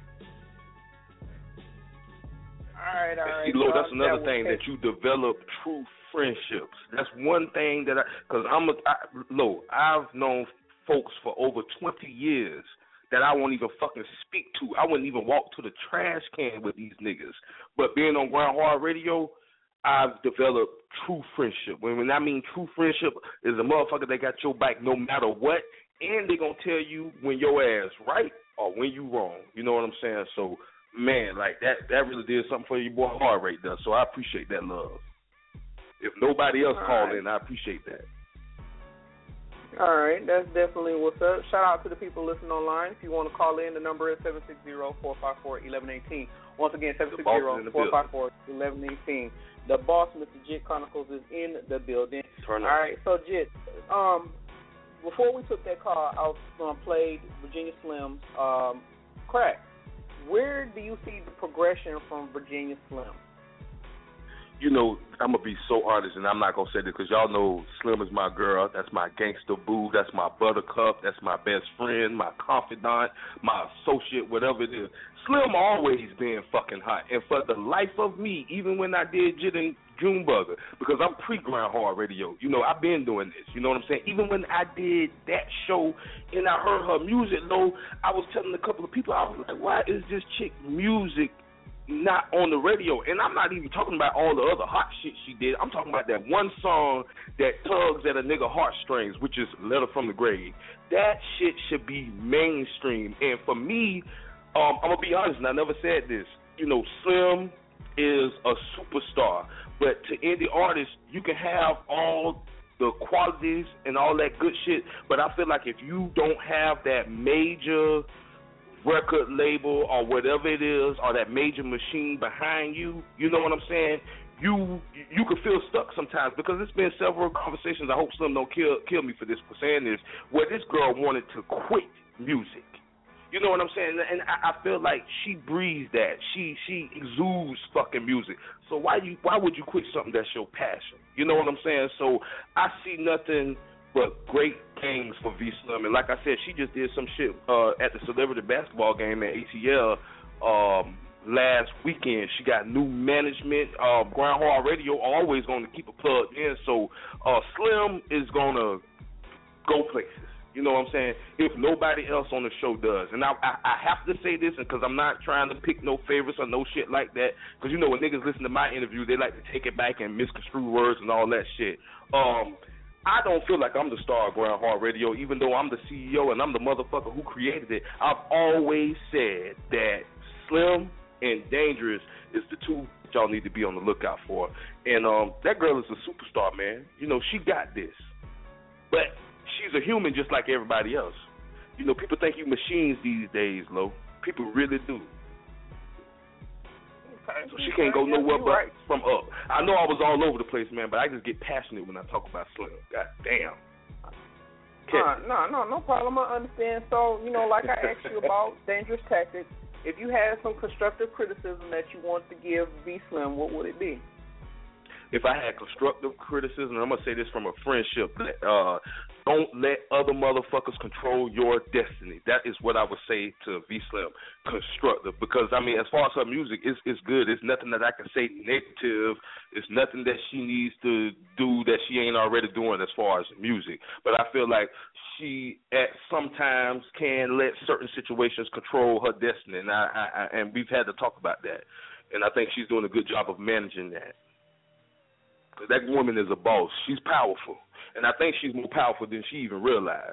All right, all right. See, Lo, that's uh, another that thing was- that you develop true friendships. That's one thing that I, because I'm a, I, Lo, I've known folks for over twenty years that I won't even fucking speak to. I wouldn't even walk to the trash can with these niggas. But being on Ground Hard Radio, I've developed true friendship. When, when I mean true friendship is a motherfucker that got your back no matter what, and they gonna tell you when your ass right or when you wrong. You know what I'm saying? So, man, like that that really did something for your boy Hard Rate does. So I appreciate that love. If nobody else All called right. in, I appreciate that. All right, that's definitely what's up. Shout out to the people listening online. If you want to call in, the number is seven six zero, four five four, one one one eight. Once again, seven six zero, four five four, one one one eight. The boss, Mister Jit Chronicles, is in the building. Turn All right, so Jit, um, before we took that call, I was um, played Virginia Slim's um, Crack. Where do you see the progression from Virginia Slim? You know, I'm going to be so honest, and I'm not going to say this because y'all know Slim is my girl. That's my gangster boo. That's my buttercup. That's my best friend, my confidant, my associate, whatever it is. Slim always been fucking hot. And for the life of me, even when I did Jit and Junebugger, because I'm pre-Ground Hard Radio, you know, I've been doing this. You know what I'm saying? Even when I did that show and I heard her music, though, I was telling a couple of people, I was like, why is this chick music not on the radio? And I'm not even talking about all the other hot shit she did. I'm talking about that one song that tugs at a nigga heartstrings, which is Letter from the Grave. That shit should be mainstream. And for me, um, I'm going to be honest, and I never said this, you know, Slim is a superstar. But to indie artists, you can have all the qualities and all that good shit, but I feel like if you don't have that major record label or whatever it is, or that major machine behind you, you know what I'm saying? You you can feel stuck sometimes, because it's been several conversations. I hope Slim don't kill kill me for this for saying this, where this girl wanted to quit music. You know what I'm saying? And I, I feel like she breathes that. She she exudes fucking music. So why you why would you quit something that's your passion? You know what I'm saying? So I see nothing but great things for V Slim. And like I said, she just did some shit uh, at the celebrity basketball game at A T L um, last weekend. She got new management. Uh, Ground Hard Radio always going to keep it plugged in. So uh, Slim is going to go places. You know what I'm saying? If nobody else on the show does. And I I, I have to say this, because I'm not trying to pick no favorites or no shit like that. Because, you know, when niggas listen to my interview, they like to take it back and misconstrue words and all that shit. Um, I don't feel like I'm the star of Ground Hard Radio, even though I'm the C E O and I'm the motherfucker who created it. I've always said that Slim and Dangerous is the two that y'all need to be on the lookout for. And um, that girl is a superstar, man. You know, she got this. But she's a human just like everybody else. You know, people think you machines these days, Lo. People really do. Okay. So she can't go Yeah, nowhere you're but right. from up. I know I was all over the place, man, but I just get passionate when I talk about Slim. God damn. Uh, no, no, no problem. I understand. So, you know, like I asked you about Dangerous Tactics, if you had some constructive criticism that you want to give V Slim, what would it be? if I had constructive criticism, and I'm gonna say this from a friendship, uh, don't let other motherfuckers control your destiny. That is what I would say to V Slim, constructive. Because I mean, as far as her music, it's it's good. It's nothing that I can say negative. It's nothing that she needs to do that she ain't already doing as far as music. But I feel like she at sometimes can let certain situations control her destiny, and I, I, I and we've had to talk about that. And I think she's doing a good job of managing that. That woman is a boss. She's powerful. And I think she's more powerful than she even realized.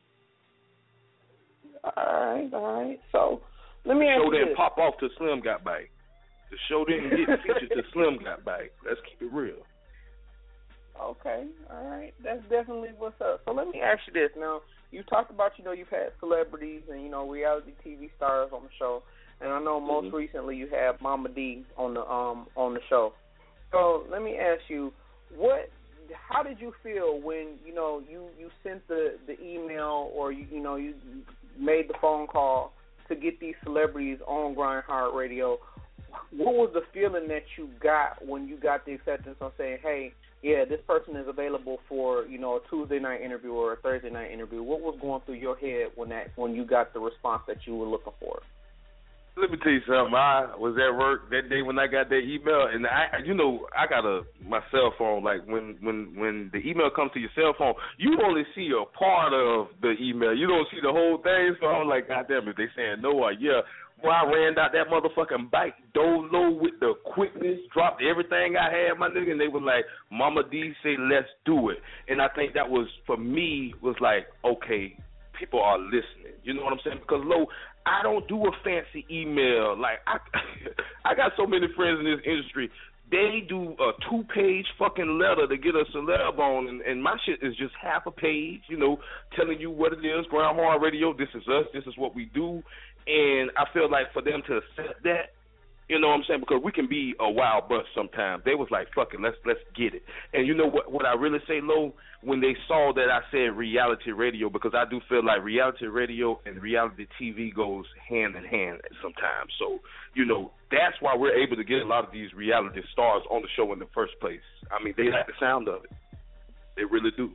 All right, all right. So, let me the ask show you didn't this. pop off till Slim got back. The show didn't get featured till Slim got back. Let's keep it real. Okay, all right. That's definitely what's up. So let me ask you this. Now, you talked about, you know, you've had celebrities and, you know, reality T V stars on the show. And I know most mm-hmm. recently you had Mama D on the um on the show. So let me ask you, what how did you feel when, you know, you, you sent the, the email or, you, you know, you made the phone call to get these celebrities on Grind Hard Radio? What was the feeling that you got when you got the acceptance on saying, hey, yeah, this person is available for, you know, a Tuesday night interview or a Thursday night interview? What was going through your head when that when you got the response that you were looking for? Let me tell you something. I was at work that day when I got that email, and I, you know, I got a my cell phone. Like when when when the email comes to your cell phone, you only see a part of the email. You don't see the whole thing. So I'm like, God damn it, they saying no or yeah. Well, I ran out that motherfucking bike, dove low with the quickness, dropped everything I had, my nigga, and they were like, Mama D say, let's do it. And I think that was, for me, was like, okay, people are listening. You know what I'm saying? Because, Lo, I don't do a fancy email. Like, I I got so many friends in this industry. They do a two-page fucking letter to get a celeb on, and, and my shit is just half a page, you know, telling you what it is, Grind Hard Radio, this is us, this is what we do. And I feel like for them to accept that, you know what I'm saying, because we can be a wild bunch sometimes. They was like, fuck it, let's let's get it. And you know what what I really say, Lo, when they saw that I said reality radio, because I do feel like reality radio and reality T V goes hand in hand sometimes. So, you know, that's why we're able to get a lot of these reality stars on the show in the first place. I mean, they like the sound of it. They really do.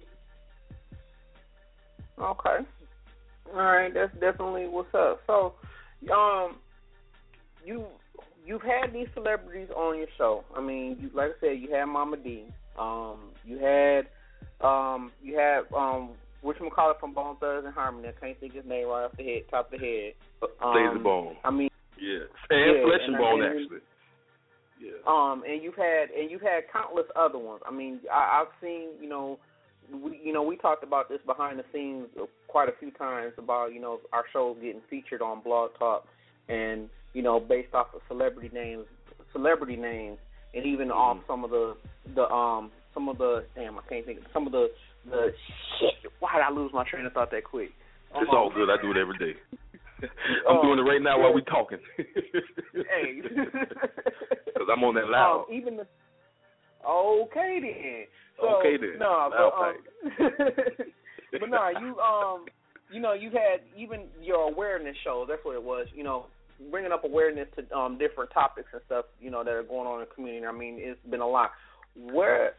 Okay. All right, that's definitely what's up. So, um, you you've had these celebrities on your show. I mean, you, like I said, you had Mama D. Um, you had um, you had um, whatchamacallit from Bone Thugs and Harmony. I can't think his name right off the head, top of the head. Um, Lazy Bone. I mean, yeah, and yeah, Flesh and, and Bone and, actually. Yeah. Um, and you've had and you've had countless other ones. I mean, I, I've seen, you know. We, you know, we talked about this behind the scenes quite a few times about, you know, our shows getting featured on Blog Talk, and you know, based off of celebrity names, celebrity names, and even mm-hmm. off some of the the um some of the damn I can't think of some of the the shit. Why did I lose my train of thought that quick? It's um, all good. I do it every day. I'm um, doing it right now while we talking. Hey, because I'm on that loud. Um, even the okay then. So, okay then. No, but, um, but no, you um, you know, you had even your awareness shows. That's what it was. You know, bringing up awareness to um different topics and stuff. You know, that are going on in the community. I mean, it's been a lot. Where,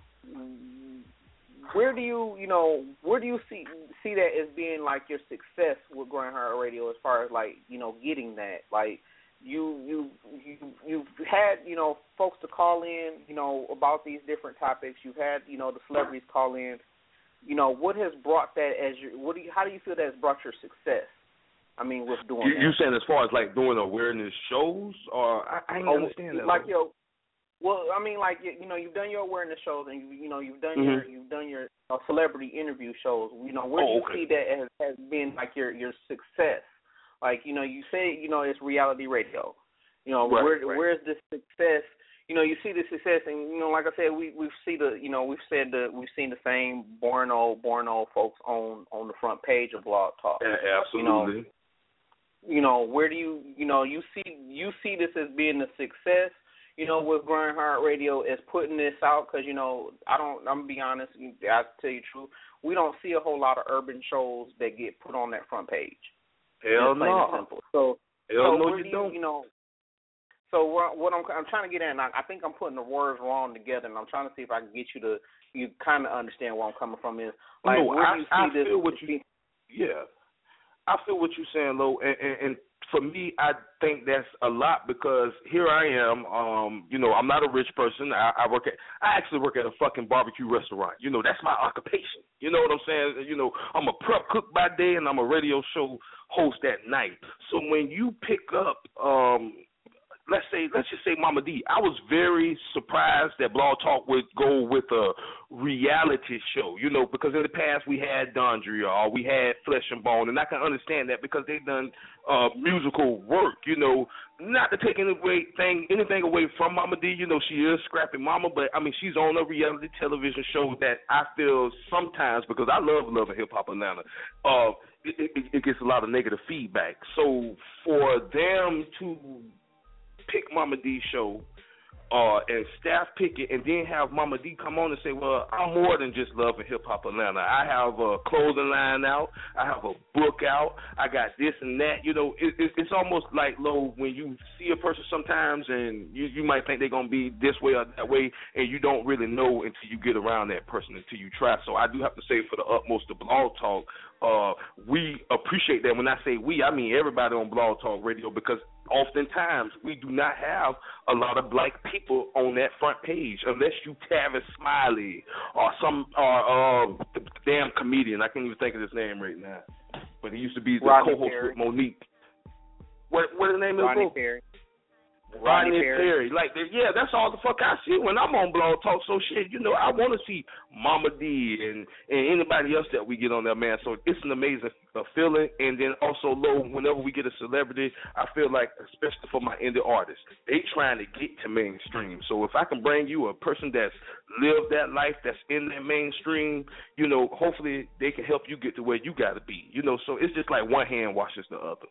where do you, you know, where do you see see that as being like your success with Grind Hard Radio as far as like, you know, getting that like. You you you you've had, you know, folks to call in, you know, about these different topics. You've had, you know, the celebrities call in. You know, what has brought that as your? What do you? How do you feel that has brought your success? I mean, with doing you, that. You saying as far as like doing awareness shows, or I, I don't oh, understand that. Like your, well, I mean, like you know, you've done your awareness shows, and you you know, you've done mm-hmm. your you've done your uh, celebrity interview shows. You know, where oh, do you okay. see that has, has been like your your success? Like, you know, you say, you know, it's reality radio. You know, right, where right. where's the success? You know, you see the success, and you know, like I said, we we see the, you know, we've said the we've seen the same born old born old folks on on the front page of Blog Talk. Yeah, absolutely. You know, you know, where do you, you know, you see you see this as being a success. You know, with Grind Hard Radio as putting this out because, you know, I don't. I'm gonna be honest. I tell you the truth. We don't see a whole lot of urban shows that get put on that front page. Hell no. So, Hell so no, where you do don't. You, you know, So what, what I'm I'm trying to get at, and I, I think I'm putting the words wrong together, and I'm trying to see if I can get you to you kind of understand where I'm coming from. Is like no, where I, do you see I this? feel what you. Yeah, I feel what you're saying, Lo, and, and, and for me, I think that's a lot because here I am. Um, you know, I'm not a rich person. I, I work at. I actually work at a fucking barbecue restaurant. You know, that's my occupation. You know what I'm saying? You know, I'm a prep cook by day and I'm a radio show host at night. So when you pick up, um, let's say, let's just say Mama D, I was very surprised that Blog Talk would go with a reality show, you know, because in the past we had Dondria or we had Flesh and Bone, and I can understand that because they've done uh, musical work, you know, not to take anything, thing, anything away from Mama D, you know, she is Scrappy Mama, but, I mean, she's on a reality television show that I feel sometimes, because I love Love and Hip Hop Atlanta, uh, it, it, it gets a lot of negative feedback. So for them to pick Mama D's show uh, and staff pick it and then have Mama D come on and say, well, I'm more than just Love and Hip Hop Atlanta. I have a clothing line out. I have a book out. I got this and that. You know, it, it, it's almost like, Lo, when you see a person sometimes and you, you might think they're going to be this way or that way, and you don't really know until you get around that person, until you try. So I do have to say for the utmost of Blog Talk, Uh, we appreciate that. When I say we, I mean everybody on Blog Talk Radio, because oftentimes we do not have a lot of black people on that front page unless you Tavis Smiley or some or uh, the damn comedian. I can't even think of his name right now, but he used to be the Rodney co-host Perry. with Monique. What what his name is? Rodney Perry. Rodney Perry. Perry. Like, yeah, that's all the fuck I see when I'm on Blog Talk. So, shit, you know, I want to see Mama D and, and anybody else that we get on there, man. So it's an amazing uh, feeling. And then also, Lo, whenever we get a celebrity, I feel like, especially for my indie artists, they trying to get to mainstream. So if I can bring you a person that's lived that life, that's in that mainstream, you know, hopefully they can help you get to where you got to be. You know, so it's just like one hand washes the other.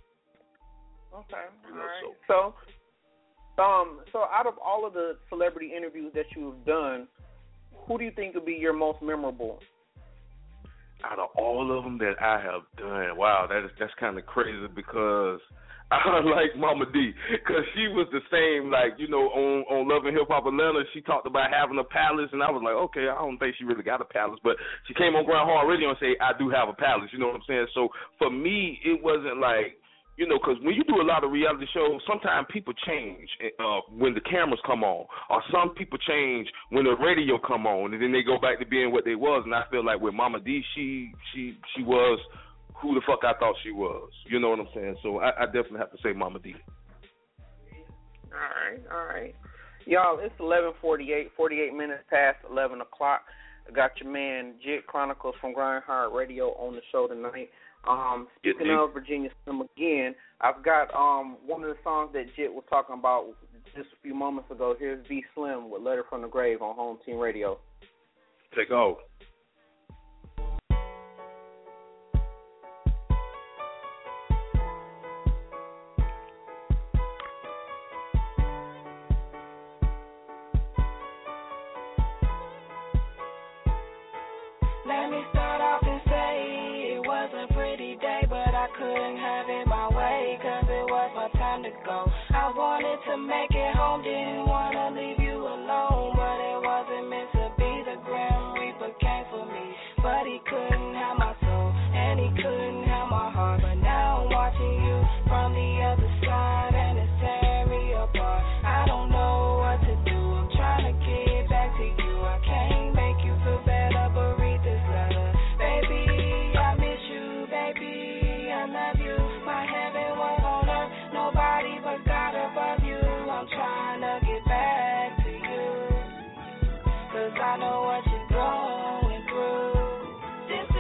Okay, you all know, right. So. so Um, so out of all of the celebrity interviews that you've done, who do you think would be your most memorable? Out of all of them that I have done, wow, that is that's kind of crazy because I like Mama D because she was the same, like, you know, on, on Love and Hip Hop Atlanta, she talked about having a palace, and I was like, okay, I don't think she really got a palace, but she came on Ground Hard Radio and said, I do have a palace, you know what I'm saying? So for me, it wasn't like, you know, because when you do a lot of reality shows, sometimes people change uh, when the cameras come on, or some people change when the radio come on, and then they go back to being what they was. And I feel like with Mama D, she she she was who the fuck I thought she was. You know what I'm saying? So I, I definitely have to say Mama D. All right, all right. Y'all, it's eleven forty-eight, forty-eight minutes past eleven o'clock. I got your man, Jit Chronicles from Grind Hard Radio on the show tonight. Um, speaking yeah, of Virginia Slim again, I've got um one of the songs that Jit was talking about just a few moments ago. Here's V Slim with Letter from the Grave on Home Team Radio. Take off. Let me start off and say it was a pretty day, but I couldn't have it my way, cause it was my time to go. I wanted to make it home, didn't want to leave you alone, but it wasn't meant to be. The Grim Reaper came for me, but he couldn't have my soul, and he couldn't have my heart. But now I'm watching you from the other side, and it's tearing me apart. I don't know what to do, I'm trying to get back to you. I can't make you feel better, but read this letter. Baby, I miss you, baby, I love you. My heaven was on earth, nobody but God above you. I'm trying to get back to you, cause I know what you're going through. This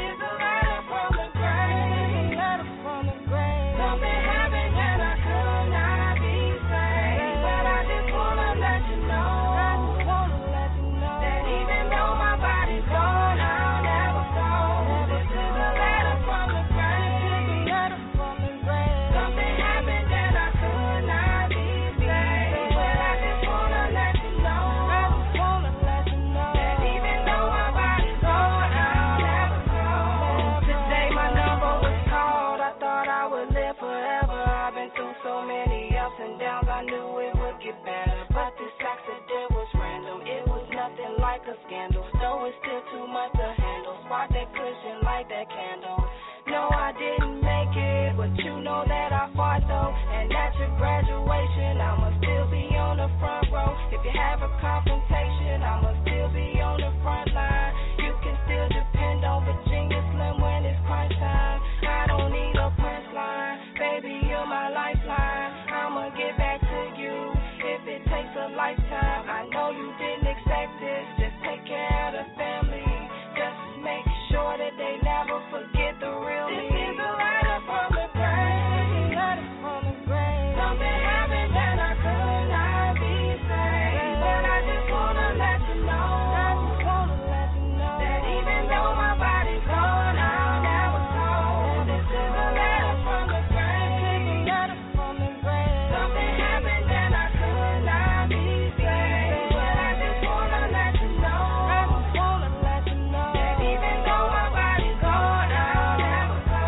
spark that cushion, light that candle. No, I didn't make it, but you know that I fought though. And at your graduation, I'ma still be on the front row. If you have a confrontation, I'ma still be on the front line. You can still depend on Virginia Slim when it's crunch time. I don't need a punchline, baby, you're my lifeline. I'ma get back to you if it takes a lifetime. I know you didn't expect this, just take care of the family. Just make sure that they never forget the real me. This is a letter from the grave, letter from the grave. Something happened that I could not be saved, but I just wanna let you know, I just wanna let you know that even though my body's gone, I'll never go. This is a letter from the grave, letter from the grave. Something happened that I could not be saved, but I just wanna let you know, I just wanna let you know that even though my body's gone, I'll never go.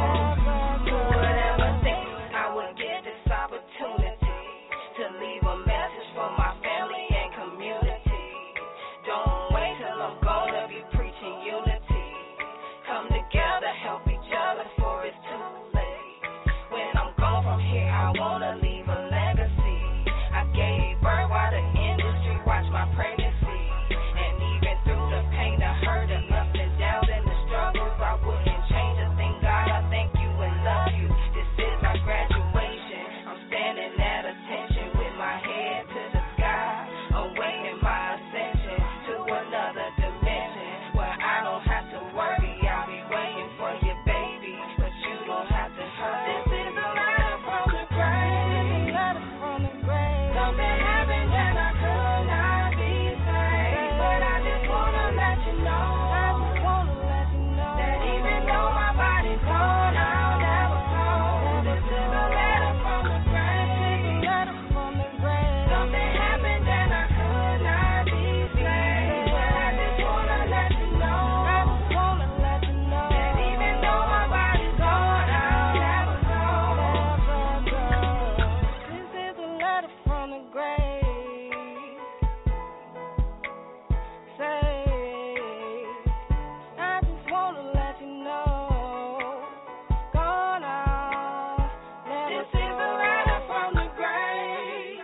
Who would ever think I would get this opportunity to leave a message for my family and community? Don't wait till I'm gone to be preaching unity. Come together, help each other, for it's too late. When I'm gone from here, I wanna leave a legacy. I gave birth while the industry watched my pregnancy, and even through the pain, the hurt, the ups and downs, and the struggles, I wouldn't change a thing. God, I thank you and love you. This is my graduation. I'm standing at attention with my head to the sky, awaiting my ascension to another dimension where I don't have to worry. I'll be waiting for you, baby, but you don't have to hurry. This is a letter from the grave, letter from the grave. Something happened that I could not be saved, but I just wanna let you know, I just wanna let you know that even though my body's gone, I'll never go. This is a letter from the grave, letter from the grave. Something happened that I could not be saved, but I just wanna let you know, I just wanna let you know that even though my body's gone, I'll never go. This is a letter from the grave. Say, I just wanna let you know, gone out. This is a letter from the grave.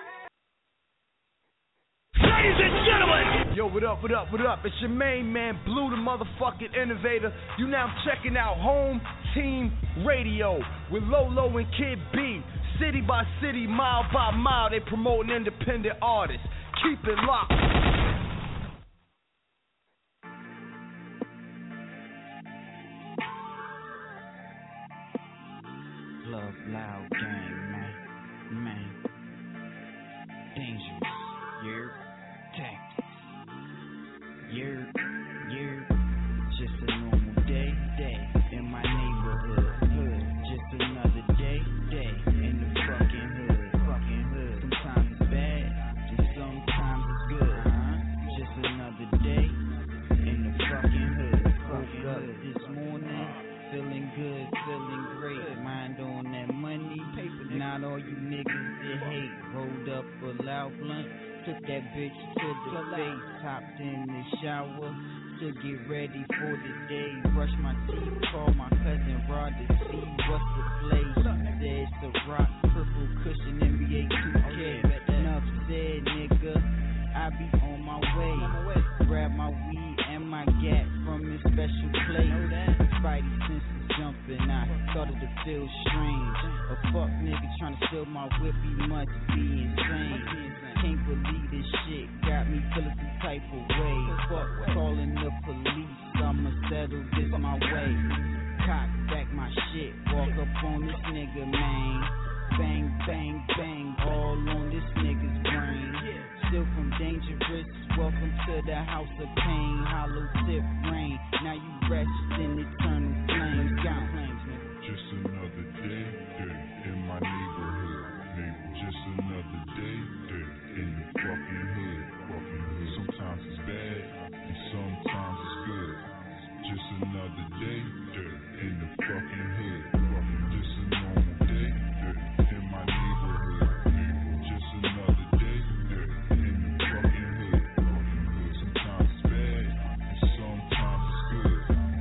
Ladies and gentlemen! Yo, what up, what up, what up? It's your main man, Blue the motherfucking innovator. You now checking out Home Team Radio with Lolo and Kid B. City by city, mile by mile, they promoting independent artists. Keep it locked. Love loud gang, man, man. Dangerous, year, tactics. Year, year, just a normal day, day in my neighborhood, hood. Just another day, day in the fucking hood, fucking hood. Sometimes it's bad, and sometimes it's good. Uh-huh. Just another day in the fucking hood, fucking hood. This morning, feeling good, feeling great. Mind on that money, paper. Not all you niggas that hate. Rolled up a loud blunt, took that bitch to the face. Hopped in the shower to get ready for the day. Brush my teeth, call my cousin Rod to see what's the play. He said it's a rock, purple cushion, N B A two K. Enough said, nigga, I be on my way. Grab my weed and my gat from this special place. Spidey senses jumping, I started to feel strange. A fuck nigga trying to steal my whip, he must be insane. Can't believe this shit got me feeling some type of way. Fuck calling the police, I'ma settle this my way. Cock back my shit, walk up on this nigga, man. Bang, bang, bang, all on this nigga's brain. Still from Dangerous, welcome to the house of pain. Hollow tip rain, now you wretched in eternal flames. Got flames, nigga. Just another day, day in my neighborhood, neighbor. Just another day, day in the fucking hood, fucking hood. Sometimes it's bad and sometimes it's good. Just another day, day in the fucking hood, fucking. Just a normal day, day in my neighborhood, neighbor. Just another day, day in the fucking hood, fucking hood. Sometimes it's bad and sometimes it's good.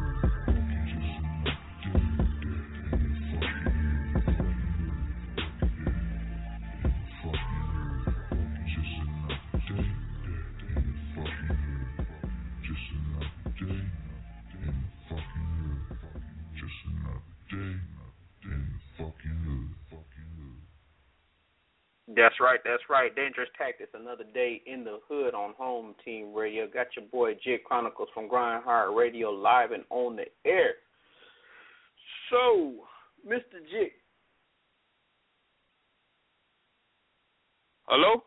That's right, that's right. Dangerous Tactics, another day in the hood on Home Team Radio. Got your boy Jit Chronicles from Grind Hard Radio live and on the air. So, Mister Jit. Hello?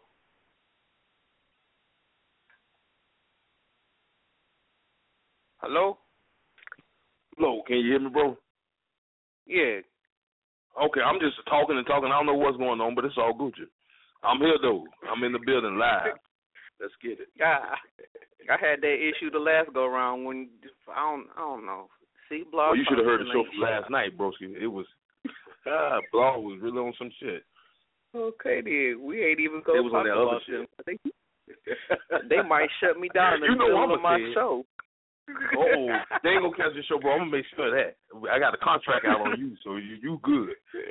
Hello? Hello, can you hear me, bro? Yeah. Okay, I'm just talking and talking. I don't know what's going on, but it's all Gucci. I'm here, though. I'm in the building live. Let's get it. I, I had that issue the last go-around when, I don't I don't know. See, Blog. Well, you should have heard the show from last night, broski. It was, ah, Blog was really on some shit. Okay, then. We ain't even going to talk on that about other shit. They, they might shut me down in you the know middle of my saying. show. Oh, they ain't gonna catch the show, bro. I'm gonna make sure of that. I got a contract out on you, so you you good.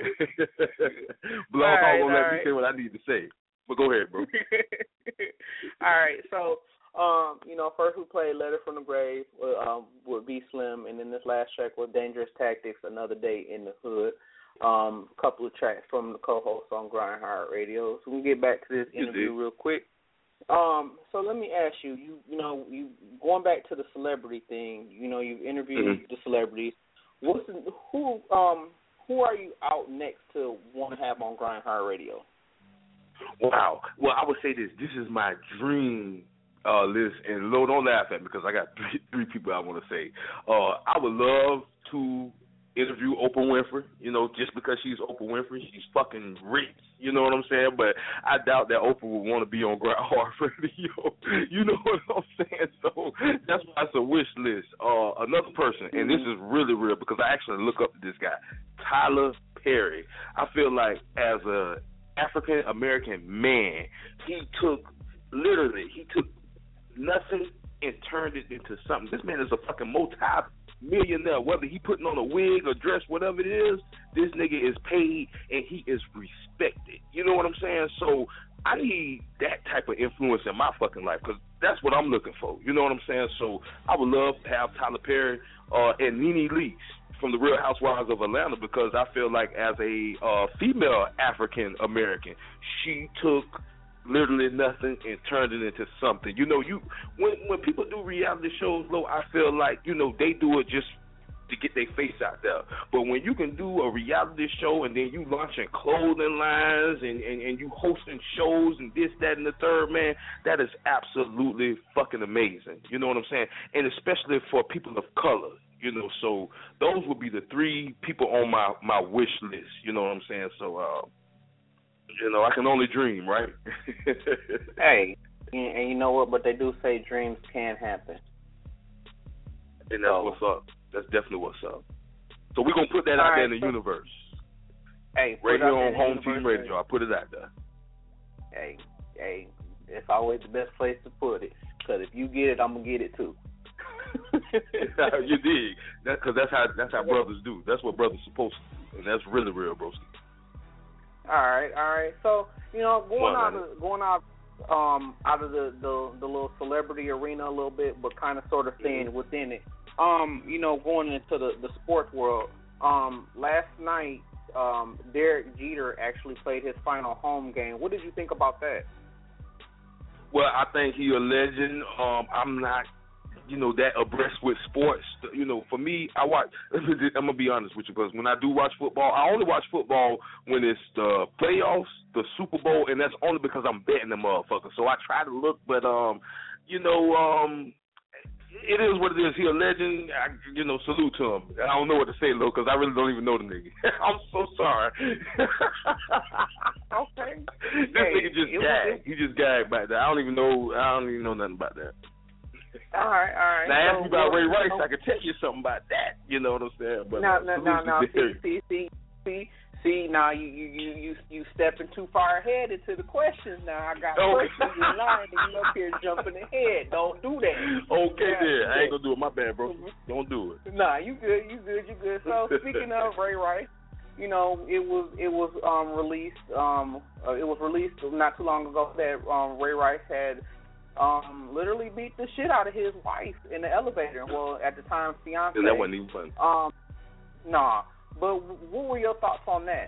Blog right, gonna let right. me say what I need to say. But go ahead, bro. All right, so um, you know, first we played "Letter from the Grave" with, um, with B Slim, and then this last track was "Dangerous Tactics," Another Day in the Hood. Um, a couple of tracks from the co-host on Grind Hard Radio. So we can get back to this interview real quick. Um, so let me ask you, you you know, you going back to the celebrity thing, you know, you've interviewed mm-hmm. the celebrities. What's the, who um who are you out next to want to have on Grind Hard Radio? Wow. Well, I would say this. This is my dream uh, list, and Lord, don't laugh at me because I got three, three people I want to say. Uh, I would love to interview Oprah Winfrey, you know, just because she's Oprah Winfrey. She's fucking rich, you know what I'm saying? But I doubt that Oprah would want to be on Grind Hard Radio. You know what I'm saying? So that's why it's a wish list. Uh, another person, and this is really real because I actually look up to this guy, Tyler Perry. I feel like as a African American man, he took, literally, he took nothing and turned it into something. This man is a fucking multi-millionaire. Whether he putting on a wig or dress, whatever it is, this nigga is paid and he is respected. You know what I'm saying? So I need that type of influence in my fucking life because that's what I'm looking for. You know what I'm saying? So I would love to have Tyler Perry uh, and Nene Leakes from the Real Housewives of Atlanta because I feel like as a uh, female African American, she took literally nothing and turned it into something. You know, you when when people do reality shows, though, I feel like, you know, they do it just to get their face out there. But when you can do a reality show and then you launching clothing lines and, and, and you hosting shows and this, that, and the third, man, that is absolutely fucking amazing. You know what I'm saying? And especially for people of color, you know. So those would be the three people on my, my wish list. You know what I'm saying? So, uh, you know, I can only dream, right? Hey, and you know what? But they do say dreams can happen. And that's so, what's up. That's definitely what's up. So we're going to put that out right, there in the so, universe. Hey, right here on Home Team Radio. I put it out there. Hey, hey, it's always the best place to put it. Because if you get it, I'm going to get it too. You dig. Because that, that's how that's how brothers do. That's what brothers supposed to do. And that's really real, broski. All right, all right. So, you know, going out of, going out um out of the, the, the little celebrity arena a little bit, but kind of sort of staying mm-hmm. within it. Um, you know, going into the, the sports world, um, last night, um, Derek Jeter actually played his final home game. What did you think about that? Well, I think he's a legend. Um, I'm not, you know, that abreast with sports. You know, for me, I watch, I'm going to be honest with you, because when I do watch football, I only watch football when it's the playoffs, the Super Bowl, and that's only because I'm betting the motherfucker. So I try to look, but, um, you know, um, it is what it is. He a legend. I, you know, salute to him. I don't know what to say, though, because I really don't even know the nigga. I'm so sorry. Okay. This hey, nigga just gagged. He just gagged back there. I don't even know. I don't even know nothing about that. All right, all right. Now, so, ask me about well, Ray Rice. You know, I could tell you something about that. You know what I'm saying? But no, uh, no, no, no. See, see, see, see. See, now you you you you you stepping too far ahead into the questions. Now I got okay. questions in line, and you up here jumping ahead. Don't do that. Okay, yeah, then I ain't gonna do it. My bad, bro. Don't do it. Nah, you good, you good, you good. So speaking of Ray Rice, you know it was it was um released um uh, it was released not too long ago that um Ray Rice had um literally beat the shit out of his wife in the elevator. Well, at the time, fiance. And that wasn't even funny. Um, nah. But what were your thoughts on that?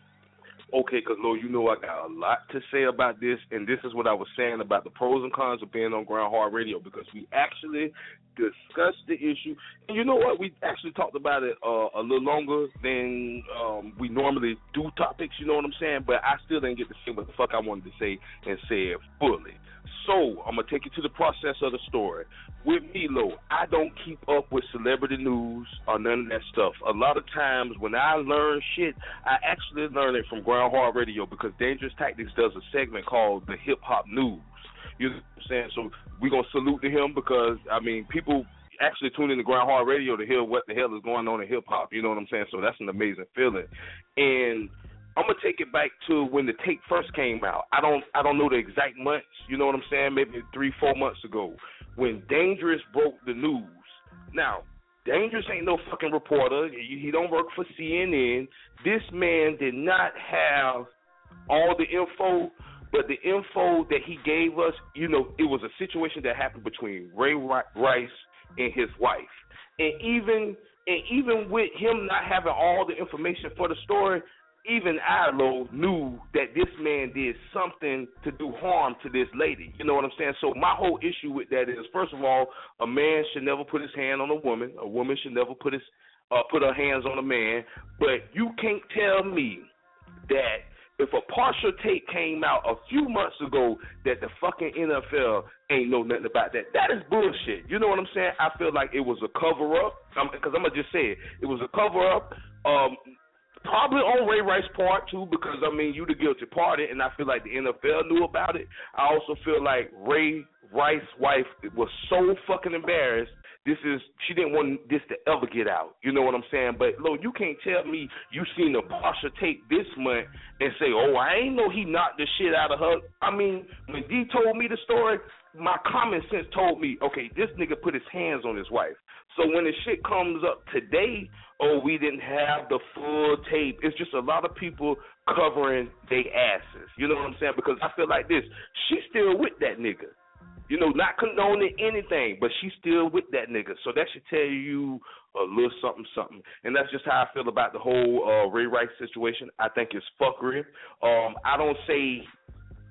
Okay, because, Lord, you know I got a lot to say about this, and this is what I was saying about the pros and cons of being on Ground Hard Radio, because we actually discussed the issue. And you know what? We actually talked about it uh, a little longer than um, we normally do topics, you know what I'm saying? But I still didn't get to say what the fuck I wanted to say and say it fully. So I'm going to take you to the process of the story. With me, Lo, I don't keep up with celebrity news or none of that stuff. A lot of times when I learn shit, I actually learn it from Ground Hard Radio, because Dangerous Tactics does a segment called the Hip Hop News. You know what I'm saying? So we're going to salute to him, because, I mean, people actually tune in to Ground Hard Radio to hear what the hell is going on in hip-hop. You know what I'm saying? So that's an amazing feeling. And I'm gonna take it back to when the tape first came out. I don't, I don't know the exact months. You know what I'm saying? Maybe three, four months ago, when Dangerous broke the news. Now, Dangerous ain't no fucking reporter. He, he don't work for C N N. This man did not have all the info, but the info that he gave us, you know, it was a situation that happened between Ray Rice and his wife, and even, and even with him not having all the information for the story, even Ilo knew that this man did something to do harm to this lady. You know what I'm saying? So my whole issue with that is, first of all, a man should never put his hand on a woman. A woman should never put his uh, put her hands on a man. But you can't tell me that if a partial tape came out a few months ago that the fucking N F L ain't know nothing about that. That is bullshit. You know what I'm saying? I feel like it was a cover-up, because I'm going to just say it. It was a cover-up. Um, Probably on Ray Rice's part, too, because, I mean, you the guilty party, and I feel like the N F L knew about it. I also feel like Ray Rice's wife was so fucking embarrassed. This is, she didn't want this to ever get out. You know what I'm saying? But, Lo, you can't tell me you seen a partial tape this month and say, oh, I ain't know he knocked the shit out of her. I mean, when D told me the story, my common sense told me, okay, this nigga put his hands on his wife. So when the shit comes up today, oh, we didn't have the full tape, it's just a lot of people covering their asses. You know what I'm saying? Because I feel like this, she's still with that nigga. You know, not condoning anything, but she's still with that nigga. So that should tell you a little something, something. And that's just how I feel about the whole uh, Ray Rice situation. I think it's fuckery. Um, I don't say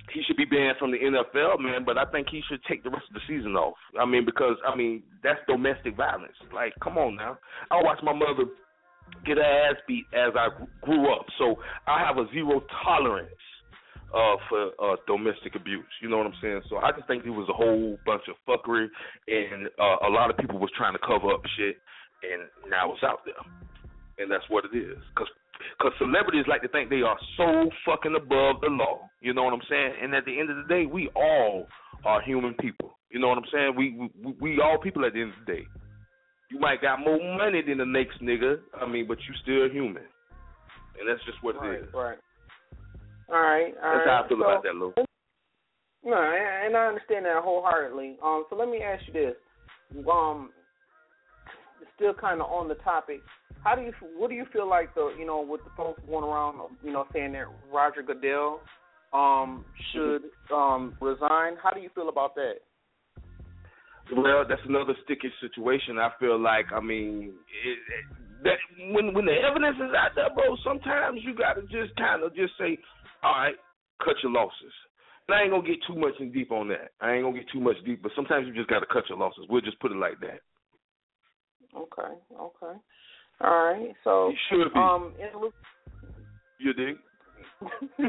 he should be banned from the N F L, man, but I think he should take the rest of the season off. I mean, because, I mean, that's domestic violence. Like, come on now. I watched my mother get her ass beat as I grew up, so I have a zero tolerance uh, for uh, domestic abuse. You know what I'm saying? So I just think it was a whole bunch of fuckery, and uh, a lot of people was trying to cover up shit, and now it's out there. And that's what it is. Because Because celebrities like to think they are so fucking above the law. You know what I'm saying? And at the end of the day, we all are human people. You know what I'm saying? We we, we all people at the end of the day. You might got more money than the next nigga, I mean, but you still human. And that's just what right, it is. Right. All right. All that's right. how I feel so, about that, Lou. No, and I understand that wholeheartedly. Um, so let me ask you this. Um, still kind of on the topic. How do you? What do you feel like the you know with the folks going around you know saying that Roger Goodell um, should um, resign? How do you feel about that? Well, that's another sticky situation. I feel like I mean it, it, that when when the evidence is out there, bro. Sometimes you got to just kind of just say, all right, cut your losses. And I ain't gonna get too much in deep on that. I ain't gonna get too much deep, but sometimes you just got to cut your losses. We'll just put it like that. Okay. Okay. All right, so you should be. Um, in, you dig? so,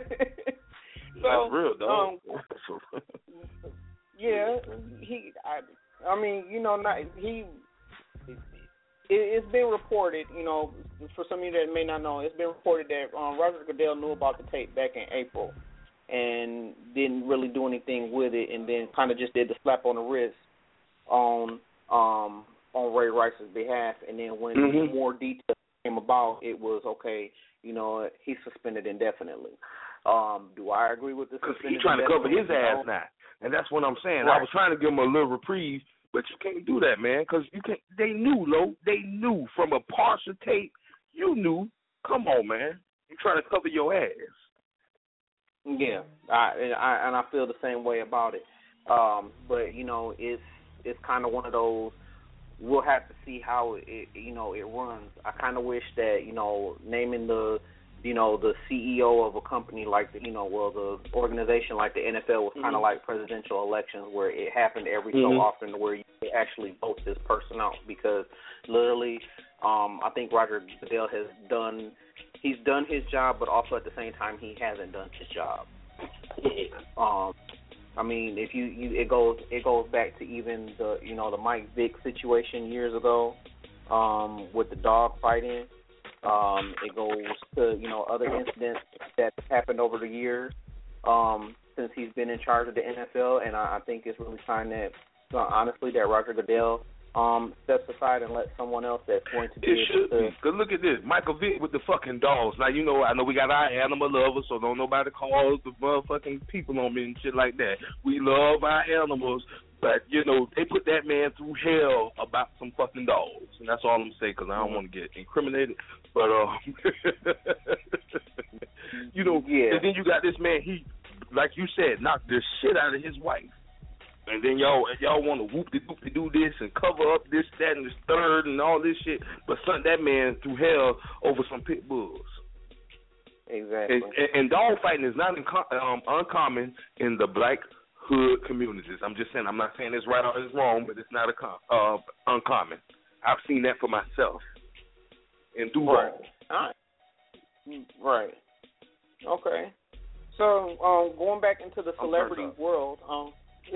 That's real, dog. Um, yeah, he. I, I mean, you know, not he. It, it's been reported, you know, for some of you that may not know, it's been reported that um, Roger Goodell knew about the tape back in April and didn't really do anything with it, and then kind of just did the slap on the wrist on. Um, on Ray Rice's behalf, and then when mm-hmm. more details came about, it was, okay, you know, he's suspended indefinitely. Um, do I agree with this? Because he's trying to cover his ass now, and that's what I'm saying. Right. I was trying to give him a little reprieve, but you can't do that, man, because you can't. They knew, Lo. They knew from a partial tape. You knew. Come on, man. You're trying to cover your ass. Yeah, I, and I and I feel the same way about it. Um, but, you know, it's it's kind of one of those, we'll have to see how it, you know, it runs. I kind of wish that, you know, naming the, you know, the C E O of a company like the, you know, well, the organization like the N F L was kind of mm-hmm. like presidential elections, where it happened every mm-hmm. so often where you actually vote this person out, because literally, um, I think Roger Goodell has done, he's done his job, but also at the same time he hasn't done his job. um. I mean, if you, you it goes it goes back to even the you know the Mike Vick situation years ago, um, with the dog fighting. Um, it goes to you know other incidents that happened over the years um, since he's been in charge of the N F L, and I, I think it's really time that uh, honestly that Roger Goodell um, steps aside and lets someone else that's going to be it able should to. be. Cause look at this, Michael Vick with the fucking dogs. Now you know, I know we got our animal lovers, so don't nobody call the motherfucking people on me and shit like that. We love our animals, but you know they put that man through hell about some fucking dogs, and that's all I'm saying. Cause I don't want to get incriminated, but uh, you know, yeah. And then you got this man. He, like you said, knocked the shit out of his wife. And then y'all y'all want to whoop-de-doop do this and cover up this, that, and this third and all this shit, but sent that man through hell over some pit bulls. Exactly. And, and, and dog fighting is not inco- um, uncommon in the black hood communities. I'm just saying, I'm not saying it's right or it's wrong, but it's not a com- uh, uncommon. I've seen that for myself in Duval. Right. Right. Okay. So um, going back into the celebrity world, um,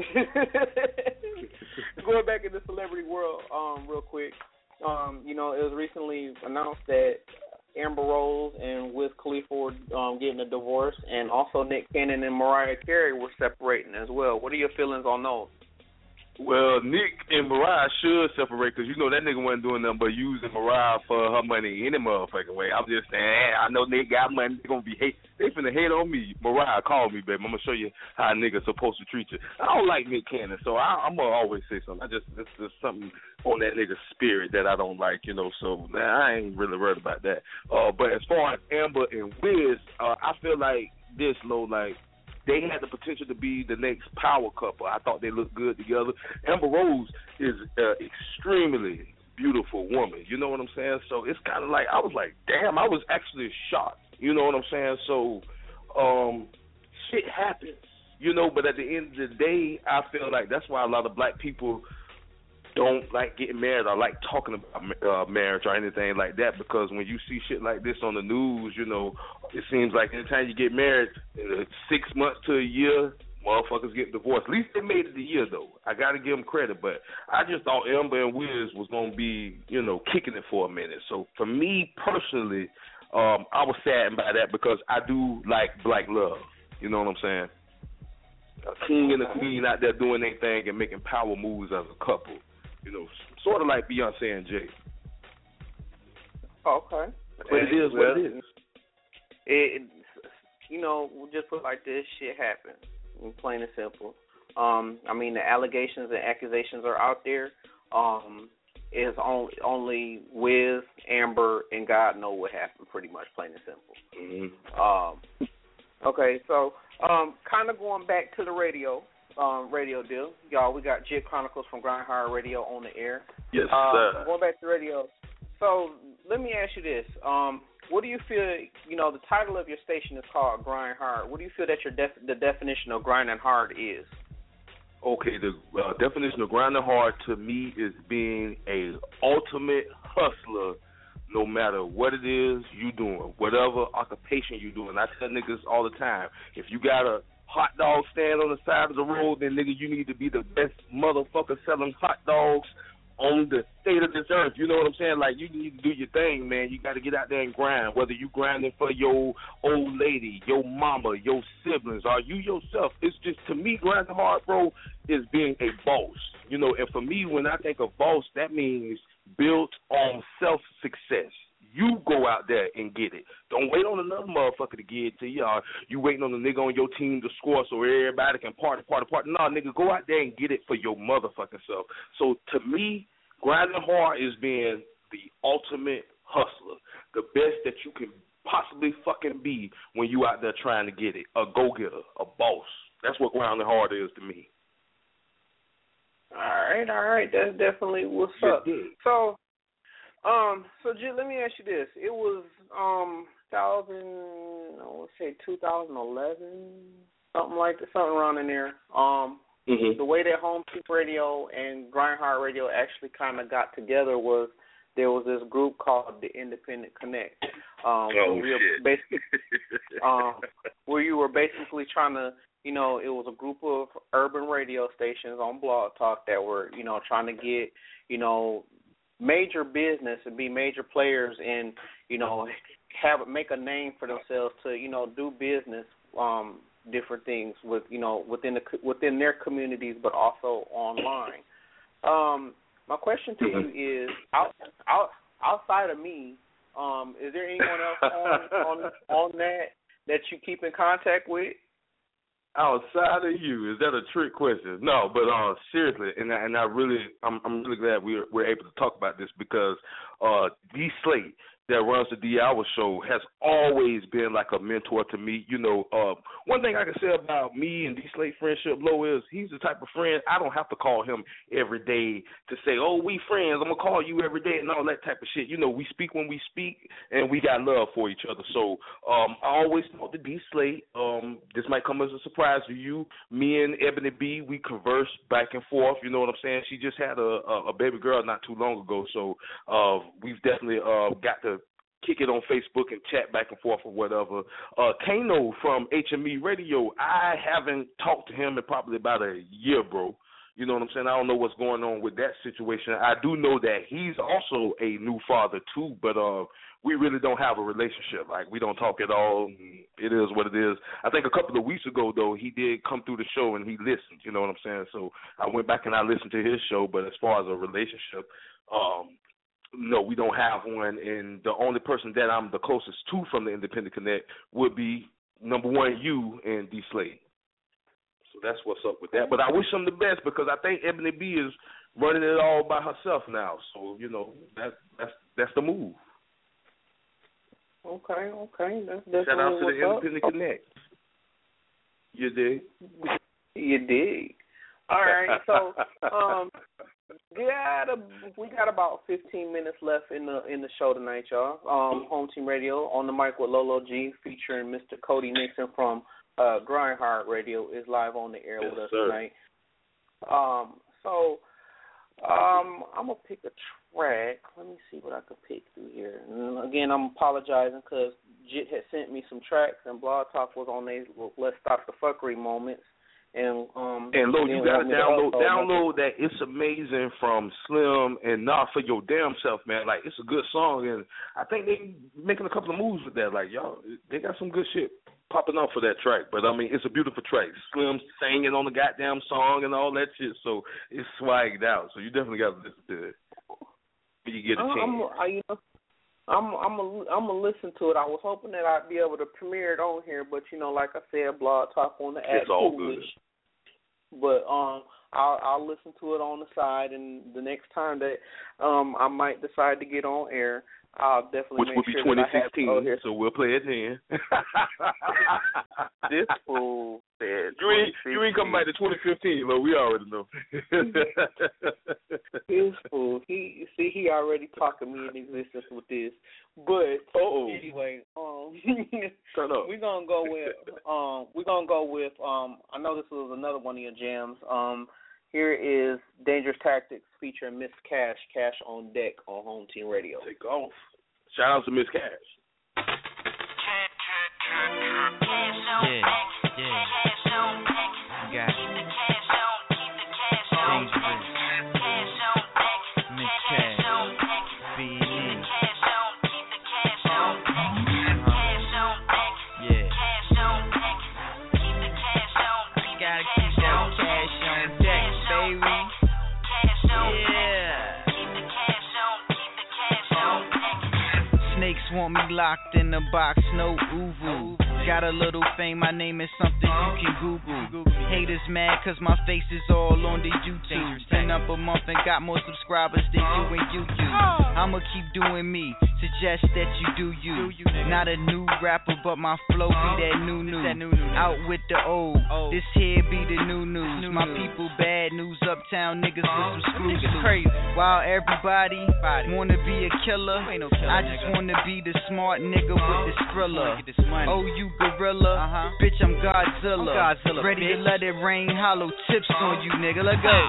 going back in the celebrity world, um, real quick, um, you know, it was recently announced that Amber Rose and Wiz Khalifa were um, getting a divorce, and also Nick Cannon and Mariah Carey were separating as well. What are your feelings on those? Well, Nick and Mariah should separate, because you know that nigga wasn't doing nothing but using Mariah for her money any motherfucking way. I'm just saying, hey, I know Nick got money. They gonna be hate. They finna hate on me. Mariah, call me, baby. I'm gonna show you how a nigga's supposed to treat you. I don't like Nick Cannon, so I, I'm gonna always say something. I just there's, there's something on that nigga's spirit that I don't like, you know. So man, I ain't really worried about that. Uh, but as far as Amber and Wiz, uh, I feel like this, low, like. They had the potential to be the next power couple. I thought they looked good together. Amber Rose is an extremely beautiful woman. You know what I'm saying? So it's kind of like, I was like, damn, I was actually shocked. You know what I'm saying? So um, shit happens, you know. But at the end of the day, I feel like that's why a lot of black people don't like getting married or like talking about uh, marriage or anything like that, because when you see shit like this on the news, you know, it seems like anytime you get married, uh, six months to a year, motherfuckers get divorced. At least they made it a year, though. I got to give them credit, but I just thought Amber and Wiz was going to be, you know, kicking it for a minute. So for me personally, um, I was saddened by that because I do like black love. You know what I'm saying? A king and a queen out there doing their thing and making power moves as a couple. You know, sort of like Beyonce and Jay. Okay. But it is what it is. It, you know, we'll just put it like this, shit happens. Plain and simple. Um, I mean, the allegations and accusations are out there. Um, it's only, only Wiz, Amber, and God know what happened, pretty much, plain and simple. Mm-hmm. Um, okay, so um, kind of going back to the radio. Um, radio deal. Y'all, we got Jit Chronicles from Grind Hard Radio on the air. Yes, uh, sir. Going back to radio. So let me ask you this. Um, what do you feel, you know, the title of your station is called Grind Hard. What do you feel that your def- the definition of grinding hard is? Okay, the uh, definition of grinding hard to me is being a ultimate hustler no matter what it is you doing, whatever occupation you doing. I tell niggas all the time, if you got a hot dog stand on the side of the road, then nigga, you need to be the best motherfucker selling hot dogs on the state of this earth. You know what I'm saying? Like, you need to do your thing, man. You got to get out there and grind, whether you grinding for your old lady, your mama, your siblings, or you yourself. It's just, to me, grinding hard, bro, is being a boss. You know, and for me, when I think of boss, that means built on self-success. You go out there and get it. Don't wait on another motherfucker to get it to you. Or you waiting on the nigga on your team to score so everybody can party, party, party. No, nigga, go out there and get it for your motherfucking self. So to me, grinding hard is being the ultimate hustler, the best that you can possibly fucking be when you out there trying to get it. A go-getter, a boss. That's what grinding hard is to me. All right, all right. That's definitely what's up. So, Um, so J- let me ask you this. It was um thousand I want to say two thousand eleven, something like that, something around in there. Um mm-hmm. The way that Home Team Radio and Grind Hard Radio actually kind of got together was there was this group called the Independent Connect. Um oh where we were shit. basically um where you were basically trying to, you know, it was a group of urban radio stations on Blog Talk that were, you know, trying to get, you know, major business and be major players and, you know, have make a name for themselves to, you know, do business, um, different things with, you know, within the within their communities, but also online. Um, my question to you is, out, out, outside of me, um, is there anyone else on, on on that that you keep in contact with? Outside of you, is that a trick question? No, but uh, seriously, and I, and I really, I'm I'm really glad we're we're able to talk about this because uh, D Slate that runs the D Hour Show has always been like a mentor to me. You know, uh, one thing I can say about me and D Slate friendship low is he's the type of friend I don't have to call him every day to say, oh, we friends, I'm gonna call you every day and all that type of shit. You know, we speak when we speak and we got love for each other. So um, I always talk to D Slate. Um, this might come as a surprise to you. Me and Ebony B, we converse back and forth. You know what I'm saying? She just had a, a, a baby girl not too long ago, so uh, we've definitely uh, got to kick it on Facebook and chat back and forth or whatever. Uh, Kano from H M E Radio, I haven't talked to him in probably about a year, bro. You know what I'm saying? I don't know what's going on with that situation. I do know that he's also a new father, too, but uh, we really don't have a relationship. Like, we don't talk at all. It is what it is. I think a couple of weeks ago, though, he did come through the show and he listened. You know what I'm saying? So I went back and I listened to his show, but as far as a relationship, um, no, we don't have one, and the only person that I'm the closest to from the Independent Connect would be, number one, you and D Slade. So that's what's up with that. But I wish him the best because I think Ebony B is running it all by herself now. So, you know, that, that's that's the move. Okay, okay. That's, that's Shout out to the Independent up. Connect. You dig? You dig. All right, so um, we got a, we got about fifteen minutes left in the in the show tonight, y'all. Um, Home Team Radio on the mic with Lolo G, featuring Mister Cody Nixon from uh, Grind Hard Radio is live on the air yes, with us sir. tonight. Um, so um, I'm gonna pick a track. Let me see what I could pick through here. And again, I'm apologizing because Jit had sent me some tracks, and Blog Talk was on these Let's Stop the Fuckery moments. And um, and Lo, you gotta download upload download that It's Amazing from Slim and Not For Your Damn Self, man. Like, it's a good song, and I think they making a couple of moves with that. Like, y'all, they got some good shit popping up for that track. But I mean, it's a beautiful track. Slim singing on the goddamn song and all that shit, so it's swagged out. So you definitely got to listen to it when you get a chance. I'm, I, you know, I'm I'm a, I'm gonna listen to it. I was hoping that I'd be able to premiere it on here, but you know, like I said, Blog Talk on the app. It's all foolish. good. But um, I'll I'll listen to it on the side, and the next time that um I might decide to get on air, I'll definitely Which make will be sure twenty sixteen, that I have it. so we'll play it then. This fool said you ain't you ain't coming back to twenty fifteen, Lo. We already know. This fool, he see he already talking me in existence with this. But oh anyway, um, turn up. We're gonna go with um we're gonna go with um I know this was another one of your jams. Um, here is Dangerous Tactics featuring Miss Cash, Cash on Deck on Home Team Radio. Take off. Shout out to Miss Cash. Yeah, yeah. You got it. Dangerous. Miss Cash. B and E. Yeah. I gotta keep that cash on deck, baby. Yeah. Snakes want me locked in a box, no uvu. Got a little fame, my name is something you can Google. Haters mad cause my face is all on the YouTube. Been up a month and got more subscribers than you and you you. I'ma keep doing me, suggest that you do you. Not a new rapper, but my flow be that new new. Out with the old, this here be the new news. My people bad news, uptown niggas with some screws. Crazy. While everybody wanna be a killer, I just wanna be the smart nigga with the skrilla. Oh, you gorilla, uh-huh. Bitch, I'm Godzilla. I'm Godzilla. Ready bitch. To let it rain hollow tips on you, nigga. Let's go.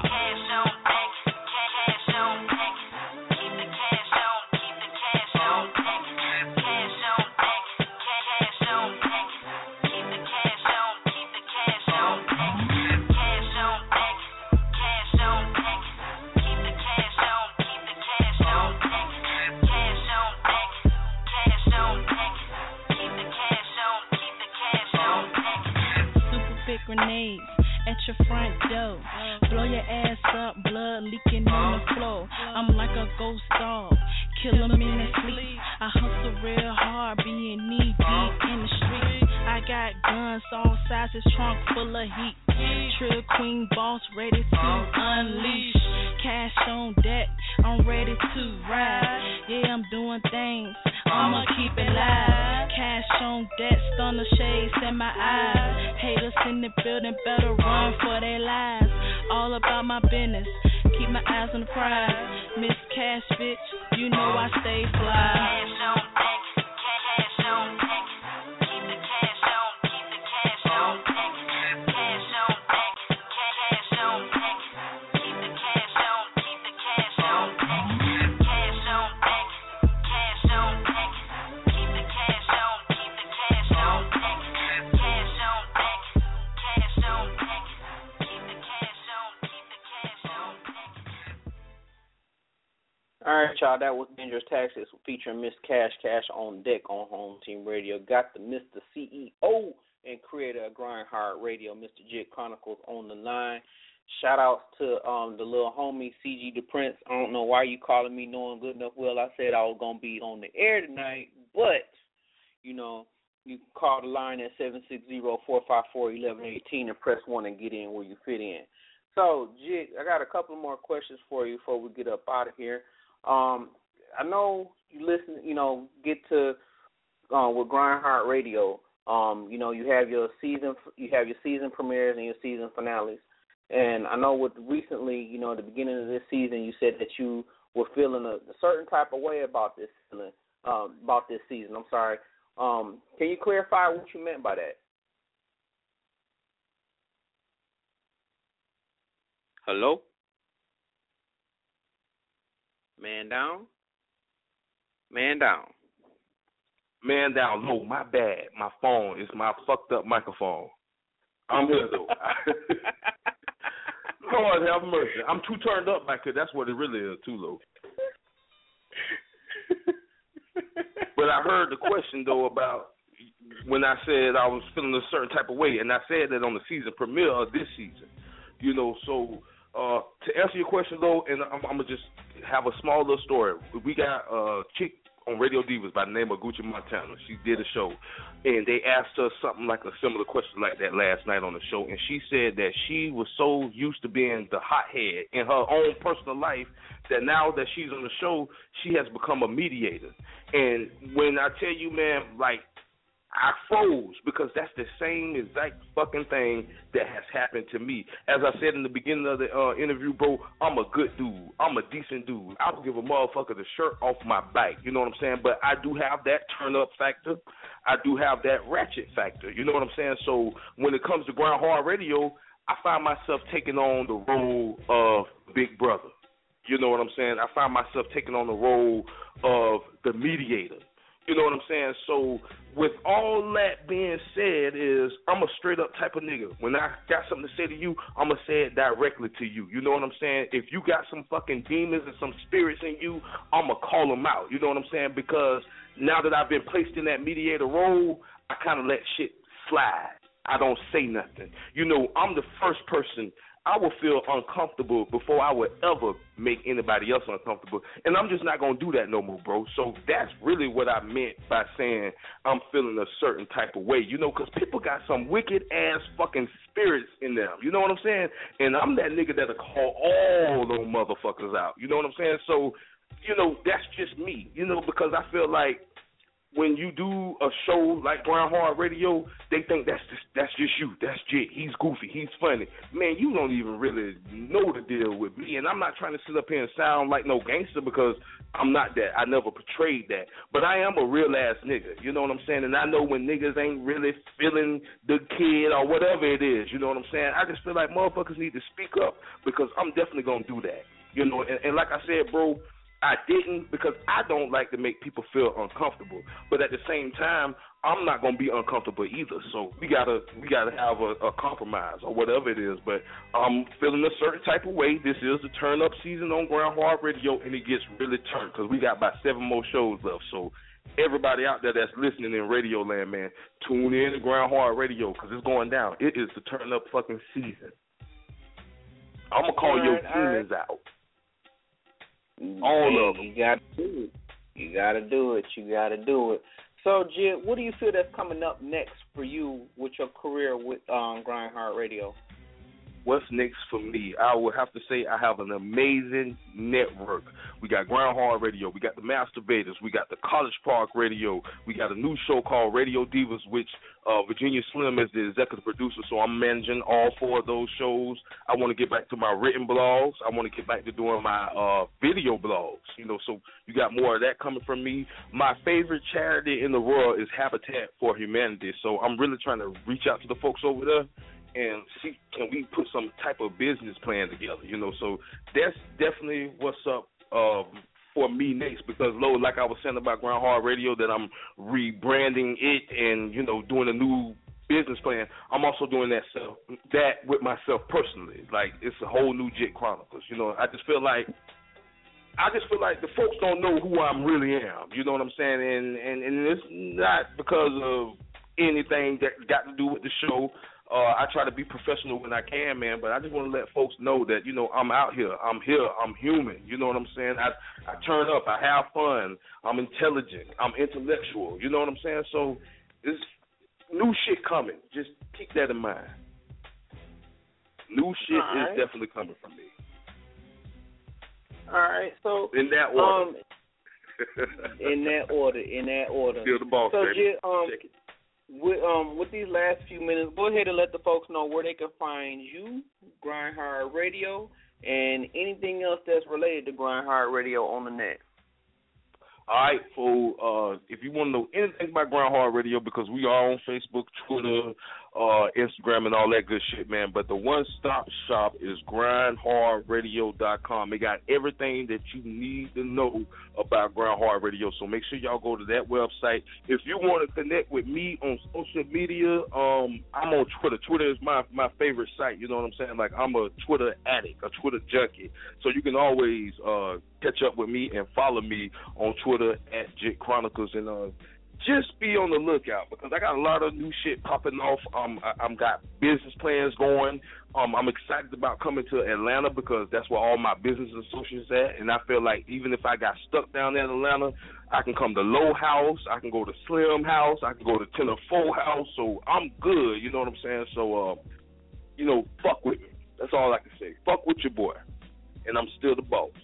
Grenades at your front door. Blow your ass up, blood leaking on the floor. I'm like a ghost dog, kill 'em in their sleep. I hustle real hard, being knee deep in the street. I got guns all sizes, trunk full of heat. Trill queen boss ready to unleash. Cash on deck, I'm ready to ride. Yeah, I'm doing things, I'ma keep it live. Cash on deck, stunner shades in my eyes. Haters in the building better run for their lives. All about my business, keep my eyes on the prize. Miss Cash, bitch, you know I stay fly. Cash on deck, cash on deck. Keep the cash on, keep the cash on deck. Cash on deck, cash on deck. Keep the cash on, keep the cash on deck. Cash on deck, cash on deck. Keep the cash on, keep the cash on deck. Cash on deck, cash on deck. Keep the cash on, keep the cash on deck. All right, y'all, that was Dangerous Tactics featuring Miss Cash, Cash on Deck on Home Team Radio. Got the Mister C E O and creator of Grind Hard Radio, Mister Jit Chronicles, on the line. Shout outs to um, the little homie C G the Prince. I don't know why you calling me knowing good enough well I said I was going to be on the air tonight, but, you know, you can call the line at seven six zero, four five four, one one one eight and press one and get in where you fit in. So, Jit, I got a couple more questions for you before we get up out of here. Um, I know you listen, you know, get to uh, with Grind Hard Radio. Um, you know, you have your season, you have your season premieres and your season finales. And I know with recently, you know, at the beginning of this season, you said that you were feeling a, a certain type of way about this feeling, um, about this season. I'm sorry. Um, can you clarify what you meant by that? Hello? Man down? Man down. Man down low. My bad. My phone is my fucked up microphone. I'm here though. Lord have mercy. I'm too turned up back here. That's what it really is, too low. But I heard the question though about when I said I was feeling a certain type of way, and I said that on the season premiere of this season. You know, so uh, to answer your question though, and I'm, I'm gonna just have a small little story. We got a chick on Radio Divas by the name of Gucci Montana. She did a show, and they asked her something like a similar question like that last night on the show, and she said that she was so used to being the hothead in her own personal life that now that she's on the show, she has become a mediator. And when I tell you, man, like, I froze because that's the same exact fucking thing that has happened to me. As I said in the beginning of the uh, interview, bro, I'm a good dude. I'm a decent dude. I will give a motherfucker the shirt off my back. You know what I'm saying? But I do have that turn-up factor. I do have that ratchet factor. You know what I'm saying? So when it comes to Grind Hard Radio, I find myself taking on the role of Big Brother. You know what I'm saying? I find myself taking on the role of the mediator. You know what I'm saying? So with all that being said is I'm a straight up type of nigga. When I got something to say to you, I'm going to say it directly to you. You know what I'm saying? If you got some fucking demons and some spirits in you, I'm going to call them out. You know what I'm saying? Because now that I've been placed in that mediator role, I kind of let shit slide. I don't say nothing. You know, I'm the first person. I will feel uncomfortable before I would ever make anybody else uncomfortable. And I'm just not going to do that no more, bro. So that's really what I meant by saying I'm feeling a certain type of way, you know, because people got some wicked-ass fucking spirits in them. You know what I'm saying? And I'm that nigga that'll call all those motherfuckers out. You know what I'm saying? So, you know, that's just me, you know, because I feel like when you do a show like Grind Hard Radio, they think that's just, that's just you. That's Jit. He's goofy. He's funny. Man, you don't even really know the deal with me. And I'm not trying to sit up here and sound like no gangster because I'm not that. I never portrayed that. But I am a real-ass nigga. You know what I'm saying? And I know when niggas ain't really feeling the kid or whatever it is. You know what I'm saying? I just feel like motherfuckers need to speak up because I'm definitely going to do that. You know, and, and like I said, bro, I didn't because I don't like to make people feel uncomfortable. But at the same time, I'm not gonna be uncomfortable either. So we gotta we gotta have a, a compromise or whatever it is. But I'm feeling a certain type of way. This is the turn up season on Grind Hard Radio, and it gets really turned because we got about seven more shows left. So everybody out there that's listening in Radio Land, man, tune in to Grind Hard Radio because it's going down. It is the turn up fucking season. I'm gonna call all your right, demons right. out. All hey, of them. You gotta do it. You gotta do it. You gotta do it. So, Jit, what do you feel that's coming up next for you with your career with um, Grind Hard Radio? What's next for me? I would have to say I have an amazing network. We got Grind Hard Radio. We got the Masturbators. We got the College Park Radio. We got a new show called Radio Divas, which uh, Virginia Slim is the executive producer, so I'm managing all four of those shows. I want to get back to my written blogs. I want to get back to doing my uh, video blogs. You know, so you got more of that coming from me. My favorite charity in the world is Habitat for Humanity, so I'm really trying to reach out to the folks over there and see, can we put some type of business plan together, you know? So that's definitely what's up uh, for me next because, Lo, like I was saying about Grind Hard Radio, that I'm rebranding it and, you know, doing a new business plan. I'm also doing that self, that with myself personally. Like, it's a whole new Jit Chronicles, you know? I just feel like I just feel like the folks don't know who I really am, you know what I'm saying? And, and, and it's not because of anything that got to do with the show. Uh, I try to be professional when I can, man, but I just want to let folks know that, you know, I'm out here. I'm here. I'm human. You know what I'm saying? I, I turn up. I have fun. I'm intelligent. I'm intellectual. You know what I'm saying? So there's new shit coming. Just keep that in mind. New shit All right. is definitely coming from me. All right. So in that order. Um, in that order. In that order. Still the boss, so, baby. um, Check it. With, um, with these last few minutes, go ahead and let the folks know where they can find you, Grind Hard Radio, and anything else that's related to Grind Hard Radio on the net. All right, so uh, if you want to know anything about Grind Hard Radio, because we are on Facebook, Twitter, uh, Instagram, and all that good shit, man. But the one-stop shop is grind hard radio dot com. It got everything that you need to know about Grind Hard Radio. So make sure y'all go to that website. If you want to connect with me on social media, um, I'm on Twitter. Twitter is my, my favorite site. You know what I'm saying? Like, I'm a Twitter addict, a Twitter junkie. So you can always uh, catch up with me and follow me on Twitter at Jit Chronicles, and uh, just be on the lookout because I got a lot of new shit popping off. Um, I, I'm got business plans going. Um, I'm excited about coming to Atlanta because that's where all my business associates at, and I feel like even if I got stuck down there in Atlanta, I can come to Low House, I can go to Slim House, I can go to Tenor Four House, so I'm good. You know what I'm saying? So, uh, you know, fuck with me. That's all I can say. Fuck with your boy, and I'm still the boss.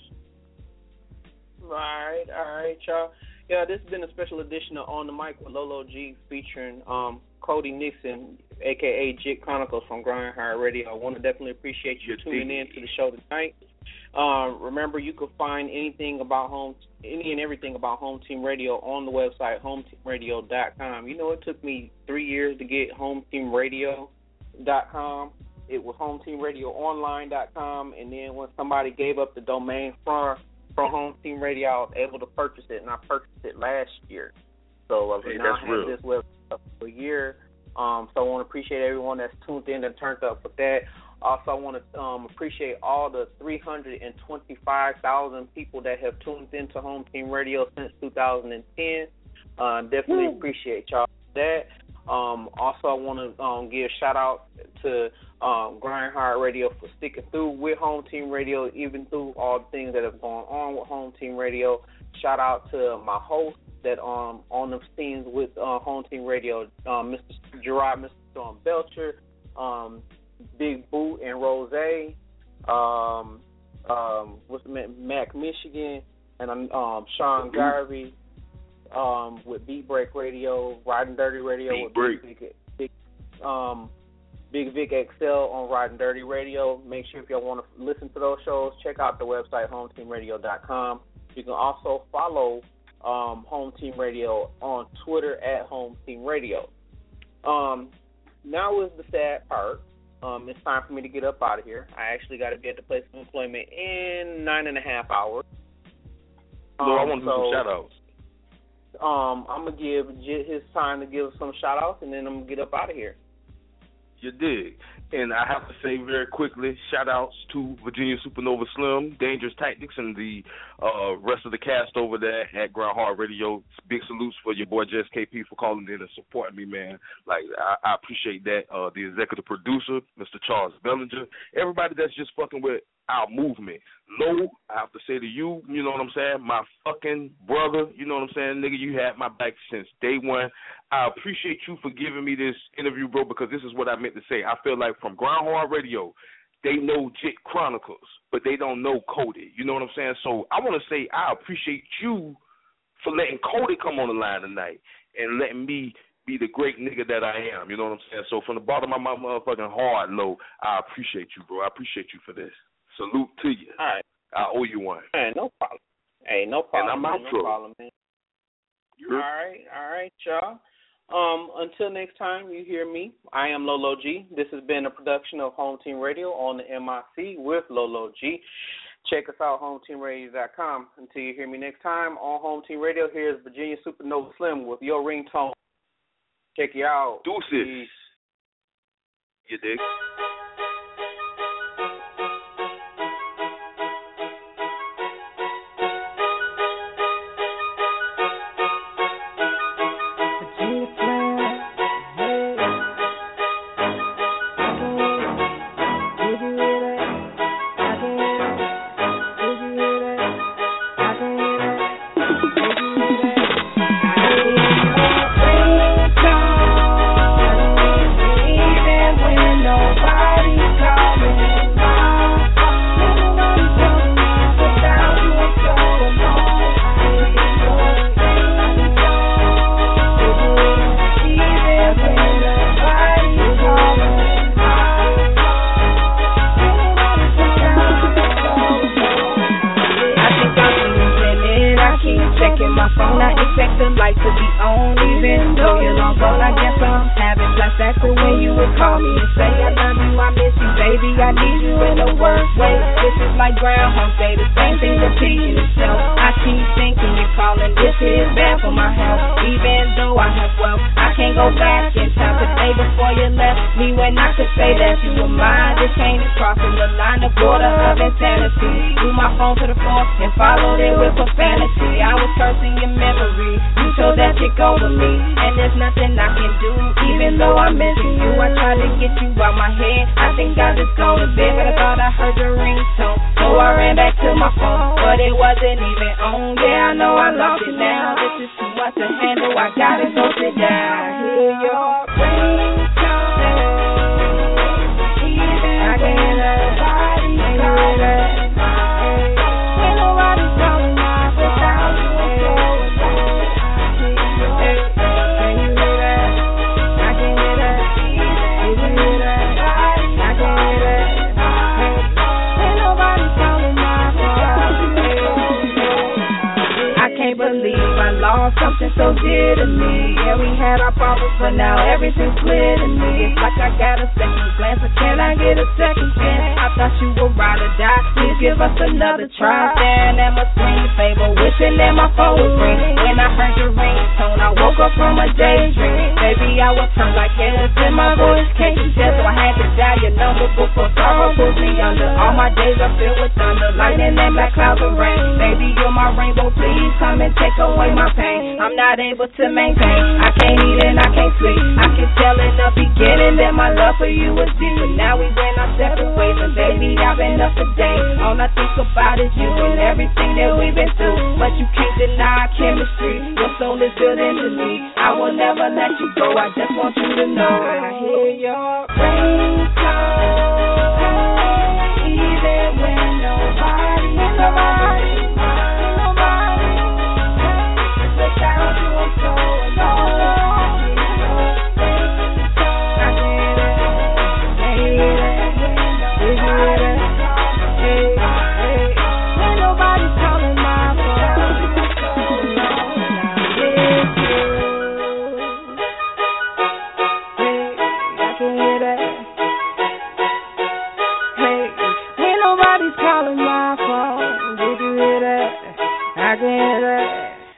All right, all right, y'all. Yeah, this has been a special edition of On the Mic with Lolo G featuring um, Cody Nixon, a k a. Jit Chronicles from Grind Hard Radio. I want to definitely appreciate you tuning in to the show tonight. Um, remember, you can find anything about home, any and everything about Home Team Radio on the website, home team radio dot com. You know, it took me three years to get home team radio dot com. It was home team radio online dot com, and then when somebody gave up the domain for from Home Team Radio, I was able to purchase it, and I purchased it last year. So uh, hey, now I have real. this website for a year. Um, so I want to appreciate everyone that's tuned in and turned up with that. Also, I want to um, appreciate all the three hundred twenty-five thousand people that have tuned into Home Team Radio since two thousand ten. Uh, definitely Woo. appreciate y'all for that. Um, also, I want to um, give a shout-out to um, Grind Hard Radio for sticking through with Home Team Radio, even through all the things that have gone on with Home Team Radio. Shout-out to my host that um on the scenes with uh, Home Team Radio, um, Mister Gerard, Mister Storm Belcher, um, Big Boo and Rose, um, um, what's the name? Mac Michigan, and um, Sean Garvey um, with Beat Break Radio, Riding Dirty Radio Beat with Break. Big, Big, Big, um, Big Vic X L on Riding Dirty Radio. Make sure if y'all want to listen to those shows, check out the website home team radio dot com. You can also follow um, Home Team Radio on Twitter at Home Team Radio. Um, now is the sad part. Um, it's time for me to get up out of here. I actually got to be at the place of employment in nine and a half hours. Um, no, I want to so, do some shout-outs. Um, I'm going to give Jit his time to give some shout-outs, and then I'm going to get up out of here. You dig. And I have to say very quickly, shout-outs to Virginia Supernova Slim, Dangerous Tactics, and the uh, rest of the cast over there at Grind Hard Radio. Big salutes for your boy Jess K P for calling in and supporting me, man. Like, I, I appreciate that. Uh, the executive producer, Mister Charles Bellinger, everybody that's just fucking with our movement. Low, I have to say to you, you know what I'm saying, my fucking brother, you know what I'm saying, nigga, you had my back since day one. I appreciate you for giving me this interview, bro, because this is what I meant to say. I feel like from Grind Hard Radio, they know Jit Chronicles, but they don't know Cody. You know what I'm saying? So I want to say I appreciate you for letting Cody come on the line tonight and letting me be the great nigga that I am. You know what I'm saying? So from the bottom of my motherfucking heart, Low, I appreciate you, bro. I appreciate you for this. Salute to you. All right. I owe you one. Hey, no problem. Hey, no problem. And I'm out, no problem, man. All right, all right, y'all. Um, until next time you hear me, I am Lolo G. This has been a production of Home Team Radio on the M I C with Lolo G. Check us out, home team radio dot com. Until you hear me next time on Home Team Radio, here's Virginia Supernova Slim with your ringtone. Check you out. Deuces. Peace. You dig? Checking my phone, I expect the light to be on. Even though you're long gone, I guess I'm having flashbacks. back to when you would call me and say I love you, I miss you, baby, I need you in the worst way. This is like Groundhog Day, the same thing repeating itself. I keep thinking you're calling, this is bad for my health. Even though I have wealth, I can't go back in time. The day before you left me, when I could say that you were mine, this ain't crossing the line, the border of insanity. Threw my phone to the floor and followed it with profanity. I was cursing your memory, you chose that chick over me, and there's nothing I can do. Even though I'm missing you, I tried to get you out my head. I think I just go to bed, but I thought I heard your ringtone, so I ran back to my phone, but it wasn't even on. Yeah, I know I lost it now. This is too much to handle. I gotta go sit down. I hear your ringtone. I can't hear that. Ain't hear that. Ain't nobody calling my phone. Hey, can you hear that? I can hear that. Did you hear that? I can hear that. Ain't nobody calling my phone. I can't believe I lost something so dear to me. Yeah, we had our problems, but now everything's clear to me. It's like I got a second glance, but can I get a second chance? I thought you were ride or die. Please give us another try. Staring at my screensaver, wishing that my phone would ring. When I heard your ringtone, I woke up from a daydream. Baby, I was hurt like hell. It's in my voice, can't you tell? So I had to dial your number before sorrow pulls me under. All my days are filled with thunder, lightning and black clouds of rain. Baby, you're my rainbow, please come and take away my pain. I'm not able to maintain, I can't eat and I can't sleep. I can tell in the beginning that my love for you was deep, but now we went our separate ways, and baby, I've been up for days. All I think about is you and everything that we've been through, but you can't deny our chemistry. Your soul is built into me, I will never let you go. I just want you to know I hear your ringtone, even when nobody, nobody. I can hear that.